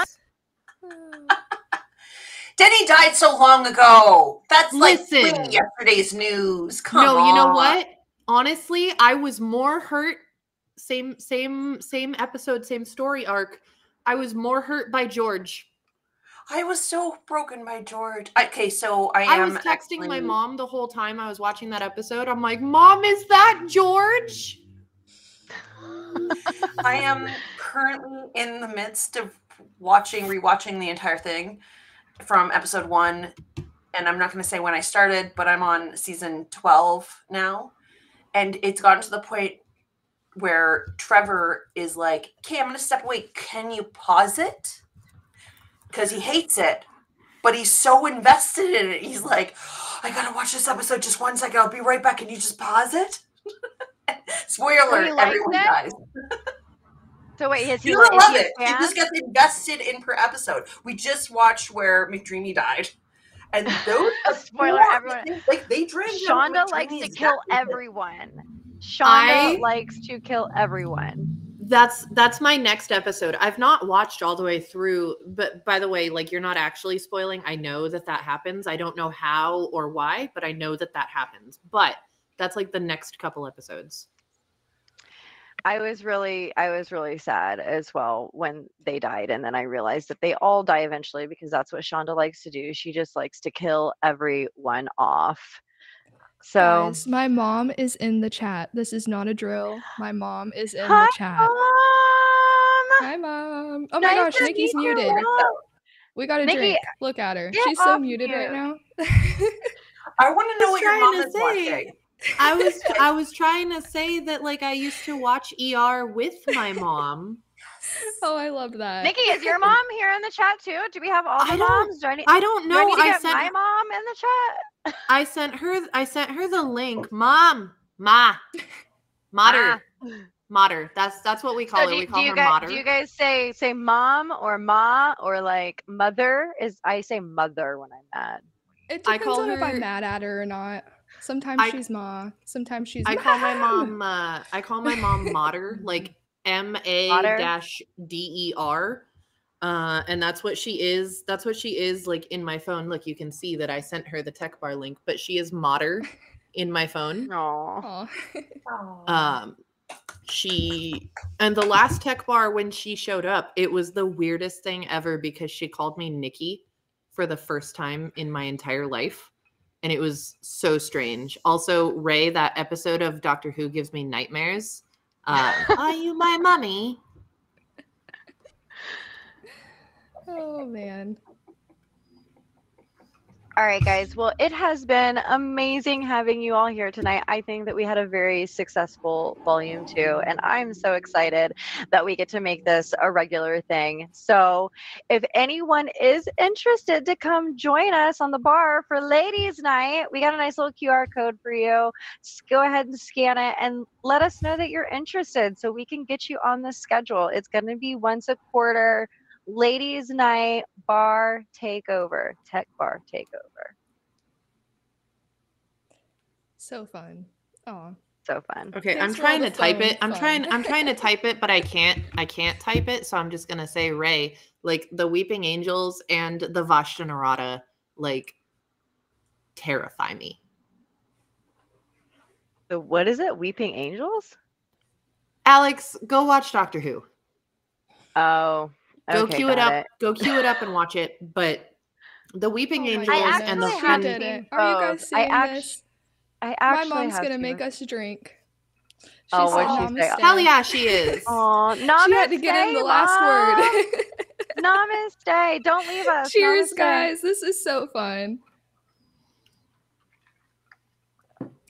Denny died so long ago. That's like Listen. way yesterday's news. Come no, on. you know what? Honestly, I was more hurt. Same, same, same episode, same story arc. I was more hurt by George. I was so broken by George. Okay, so I I am was texting my actually- mom the whole time I was watching that episode. I'm like, Mom, is that George? I am currently in the midst of watching, rewatching the entire thing from episode one. And I'm not going to say when I started, but I'm on season twelve now. And it's gotten to the point where Trevor is like, okay, I'm going to step away. Can you pause it? Because he hates it. But he's so invested in it. He's like, I got to watch this episode just one second. I'll be right back. Can you just pause it? Spoiler So he alert, likes everyone it? dies. So wait, is he, You is don't love he a it. It fan? just gets invested in per episode. We just watched where McDreamy died. And those Spoiler, four, everyone- they- like they dragged out Shonda McDreamy likes to is kill that- everyone. Shonda I- likes to kill everyone. That's that's my next episode. I've not watched all the way through, but by the way, like you're not actually spoiling. I know that that happens. I don't know how or why, but I know that that happens. But that's like the next couple episodes. I was really, I was really sad as well when they died, and then I realized that they all die eventually because that's what Shonda likes to do. She just likes to kill everyone off. So, Guys, my mom is in the chat. This is not a drill. My mom is in hi, the chat. Mom. Hi, mom. Oh my Nice gosh, to Nikki's meet you, muted. Mom. We got a Nikki, drink. Look at her. get She's so off muted right mute. now. I want to know was what your trying mom to is say. watching. I was I was trying to say that like I used to watch E R with my mom. Oh, I loved that. Nikki, is your mom here in the chat too? Do we have all the I don't- moms? Do I need, I don't do I know. need to I get sent my mom in the chat? I sent her I sent her the link. Mom, ma, mater, mater. That's that's what we call So her. do, We do call you her guys mater. do you guys say say mom or ma or like mother? Is I say mother when I'm mad. It I depends call on if her- I'm mad at her or not. Sometimes I- she's ma. Sometimes she's I call my mom. mom. Uh, I call my mom Mater, like M A dash D E R, uh, and that's what she is. That's what she is like in my phone. Look, you can see that I sent her the tech bar link, but she is Mater in my phone. No. Aw. Um, she and the last tech bar when she showed up, it was the weirdest thing ever because she called me Nikki for the first time in my entire life. And it was so strange. Also, Ray, that episode of Doctor Who gives me nightmares. Uh, are you my mummy? Oh man. All right, guys. Well, it has been amazing having you all here tonight. I think that we had a very successful volume two, and I'm so excited that we get to make this a regular thing. So if anyone is interested to come join us on the bar for ladies night, we got a nice little Q R code for you. Just go ahead and scan it and let us know that you're interested so we can get you on the schedule. It's going to be once a quarter. Ladies night bar takeover, tech bar takeover. So fun. Oh. So fun. Okay, Thanks I'm for trying all to the type phone it. I'm fun. trying. I'm trying to type it, but I can't. I can't type it. So I'm just gonna say Ray. Like the Weeping Angels and the Vashta Narada, like terrify me. So what is it? Weeping Angels? Alex, go watch Doctor Who. Oh, Go okay, queue it got up. Go queue it up and watch it. But the Weeping Oh my Angels I and the actually She have did seen it. Are you guys both. I seeing act- this? I My actually mom's have gonna seen make it. us drink. She Oh, said what'd she say? namaste. hell yeah, she is. Oh, She had to get in the last word. Namaste. Don't leave us. Cheers, Namaste. guys. This is so fun.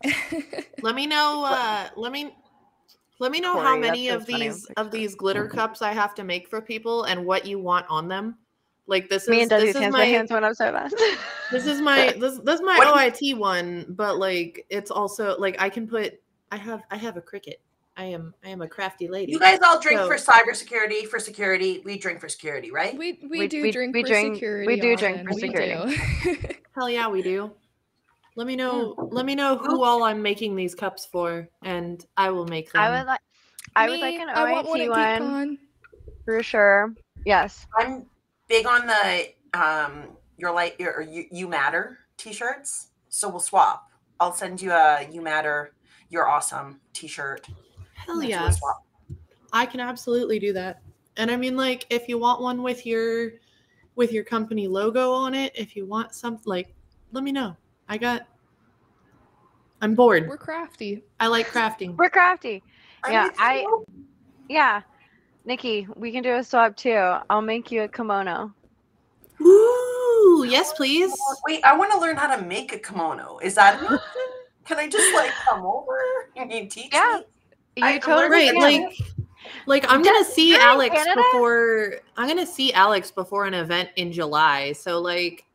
Let me know. Uh, let me let me know how Corey, many that's of so funny. these of these glitter cups I have to make for people, and what you want on them. Like this Me is and Desi's this is hands, my my hands went up so fast. this is my this this is my What- O I T one, but like it's also like I can put I have I have a Cricut. I am I am a crafty lady. You guys all drink So- for cybersecurity, for security. We drink for security, right? We we, We- do we- drink we for drink- we security. do drink Alden, for we security. do. Hell yeah, we do. Let me know. Mm. Let me know who all I'm making these cups for, and I will make them. I would like I would like Me, an I want one O I T at one GeekCon. for sure. Yes. I'm big on the um your light your you, you matter t-shirts. So we'll swap. I'll send you a you matter, you're awesome t-shirt. Hell Let's do a yeah, swap. I can absolutely do that. And I mean, like, if you want one with your with your company logo on it, if you want something, like, let me know. I got. I'm bored. We're crafty. I like crafting. We're crafty. I'm Yeah, with I- you. Yeah. Nikki, we can do a swap too. I'll make you a kimono. Ooh, yes, please. Wait, I want to learn how to make a kimono. Is that an option? Can I just like come over and you teach Yeah. me? You I- totally Right, can. like, like I'm gonna see you're in Alex Canada? before. I'm gonna see Alex before an event in July. So, like,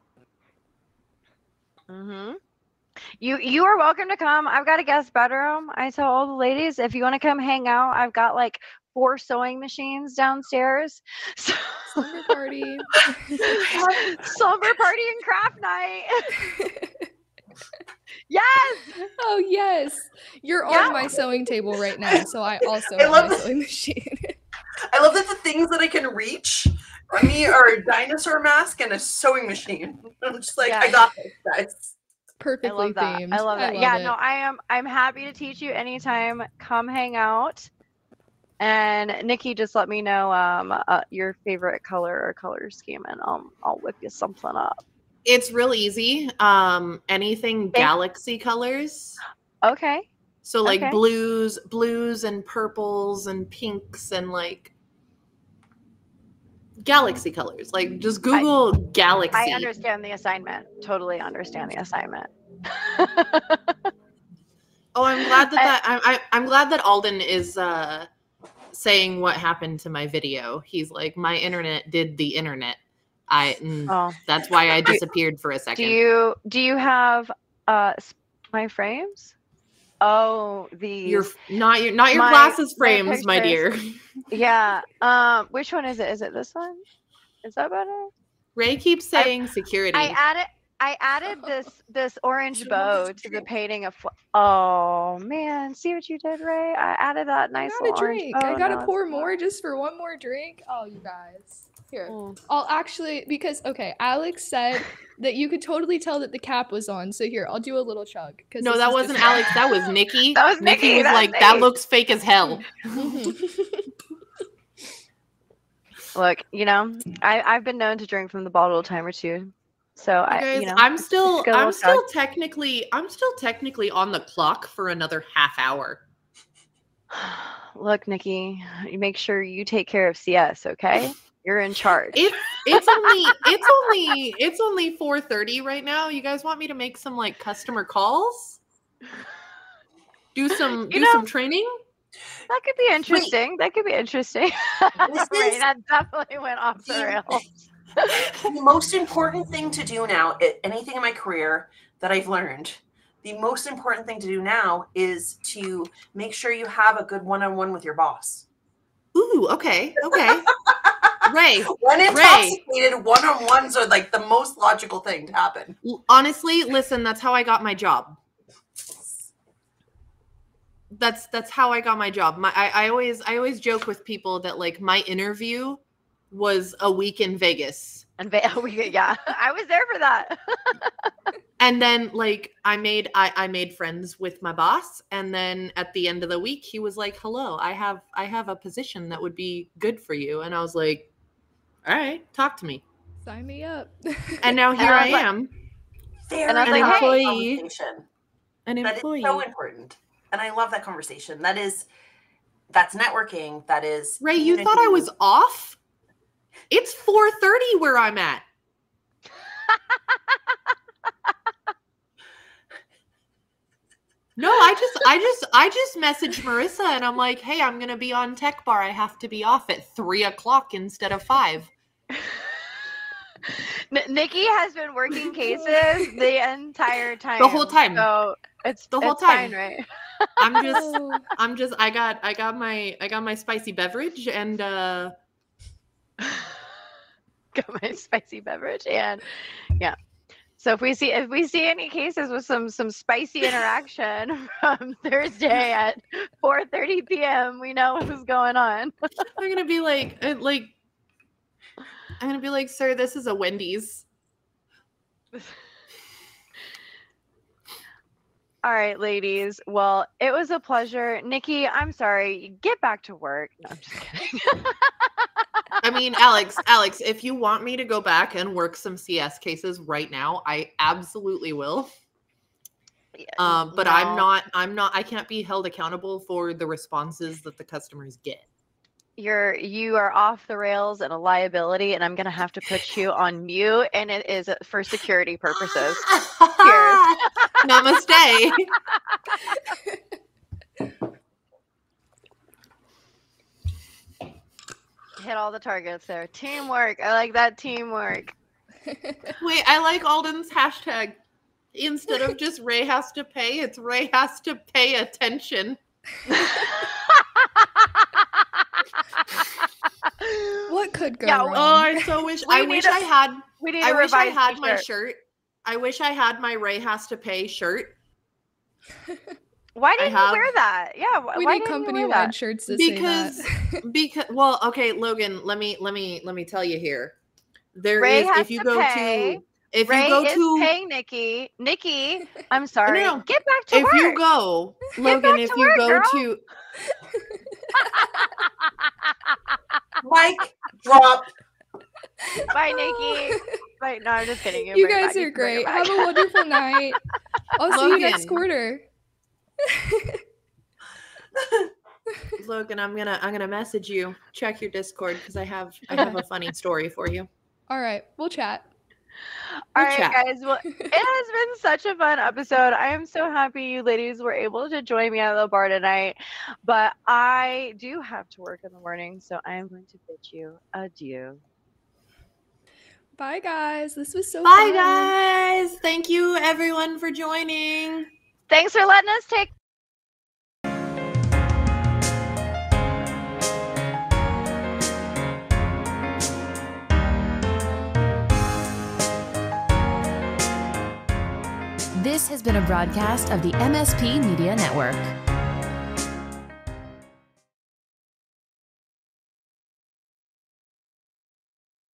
Mm-hmm. You you are welcome to come. I've got a guest bedroom. I tell all the ladies if you want to come hang out. I've got like four sewing machines downstairs. So Slumber party. slumber party and craft night. Yes. Oh yes, you're Yeah. on my sewing table right now, so I also I have love my this. sewing machine. I love that the things that I can reach on me are a dinosaur mask and a sewing machine. I'm just like, Yeah. I got this, guys. I Perfectly love that. themed. I love that. love yeah, it. no, I am I'm happy to teach you anytime. Come hang out. And Nikki, just let me know um uh, your favorite color or color scheme and I'll I'll whip you something up. it's real easy. Um, anything Okay. galaxy colors. Okay. So like Okay. blues, blues and purples and pinks and like galaxy colors. Like just Google galaxy. I understand the assignment. Totally understand the assignment. Oh, I'm glad that, I- that I, I, I'm glad that Alden is uh, saying what happened to my video. He's like, my internet did the internet. I mm, Oh, that's why I disappeared for a second. do you do you have uh s- my frames? Oh, these. your not your not your My- glasses my frames, my dear. pictures. Yeah. Um. Which one is it? Is it this one? Is that better? Ray keeps saying security. I added. I added this this orange Should bow have this to the drink. painting of. Fl- oh man, see what you did, Ray? I added that nice I got a little orange drink. bow. I gotta now pour it's more fine. just for one more drink. Oh, you guys. Here. Mm. I'll actually, because, okay, Alex said that you could totally tell that the cap was on. So here, I'll do a little chug. 'cause no, this that is wasn't just- Alex. That was Nikki. That was Nikki, was that's like, that me." looks fake as hell. Mhm. Look, you know, I I've been known to drink from the bottle a time or two. So I, Guys, you know, I'm still, get a I'm little still chug. technically, I'm still technically on the clock for another half hour. Look, Nikki, you make sure you take care of C S, okay? You're in charge. It, it's only, it's only, it's only four thirty right now. You guys want me to make some like customer calls? Do some, You do know- some training? That could be interesting. That could be interesting. This Right, is- that definitely went off the the- rails. The most important thing to do now, at anything in my career that I've learned, the most important thing to do now is to make sure you have a good one-on-one with your boss. Ooh, okay, okay. Ray, When intoxicated, one-on-ones are like the most logical thing to happen. l- honestly, listen, that's how I got my job. That's that's how I got my job. My I, I always I always joke with people that like my interview was a week in Vegas. And va- we, yeah, I was there for that. And then like I made I, I made friends with my boss, and then at the end of the week he was like, hello, I have I have a position that would be good for you. And I was like, all right, talk to me. Sign me up. And now here I I was like- am, Very And I was like, hey- important employee. conversation. an That is employee. so important. And I love that conversation. That is, that's networking. That is. Ray, you thought I community. was off? It's four thirty where I'm at. No, I just, I just, I just messaged Marissa and I'm like, hey, I'm gonna be on Tech Bar. I have to be off at three o'clock instead of five. N- Nikki has been working cases the entire time. The whole time. So it's The whole it's time. fine, right? I'm just, I'm just, I got, I got my, I got my spicy beverage and uh, Got my spicy beverage and yeah. So if we see if we see any cases with some some spicy interaction from Thursday at four thirty p.m., we know what's going on. I'm gonna be like, uh, like, I'm gonna be like, sir, this is a Wendy's. All right, ladies. Well, it was a pleasure. Nikki, I'm sorry. Get back to work. No, I'm just kidding. I mean, Alex, Alex, if you want me to go back and work some C S cases right now, I absolutely will. Yeah, Um, but no. I'm not, I'm not, I can't be held accountable for the responses that the customers get. You're you are off the rails and a liability, and I'm gonna have to put you on mute, and it is for security purposes. Cheers. Namaste. Hit all the targets there. Teamwork. I like that teamwork. Wait, I like Alden's hashtag. Instead of just Ray has to pay, it's Ray has to pay attention. What could go Yeah, wrong? Oh, I so wish We I need wish a- I had We need I to wish I revise had the my shirt. shirt. I wish I had my Ray has to pay shirt. Why I didn't have- you wear that? Yeah, wh- we why need didn't you company wear wide that? shirts to Because say that. because well, okay, Logan, let me let me let me tell you here. There Ray is has if you to go pay. to if Ray you go is to paying Nikki. Nikki, I'm sorry. no. Get back to if work. you go Get Logan, back if to you work, go girl. to Mic drop. Bye, Nikki. Bye. No, I'm just kidding. You bring it guys back. are You can bring it great. back. Have a wonderful night. I'll see you next Logan. quarter. Logan, I'm gonna I'm gonna message you. Check your Discord because I have I have a funny story for you. All right, we'll chat. All We'll right, chat. guys. Well, it has been such a fun episode. I am so happy you ladies were able to join me at the bar tonight. But I do have to work in the morning, so I am going to bid you adieu. Bye, guys. This was so Bye fun. guys. Thank you everyone for joining. Thanks for letting us take. This has been a broadcast of the M S P Media Network.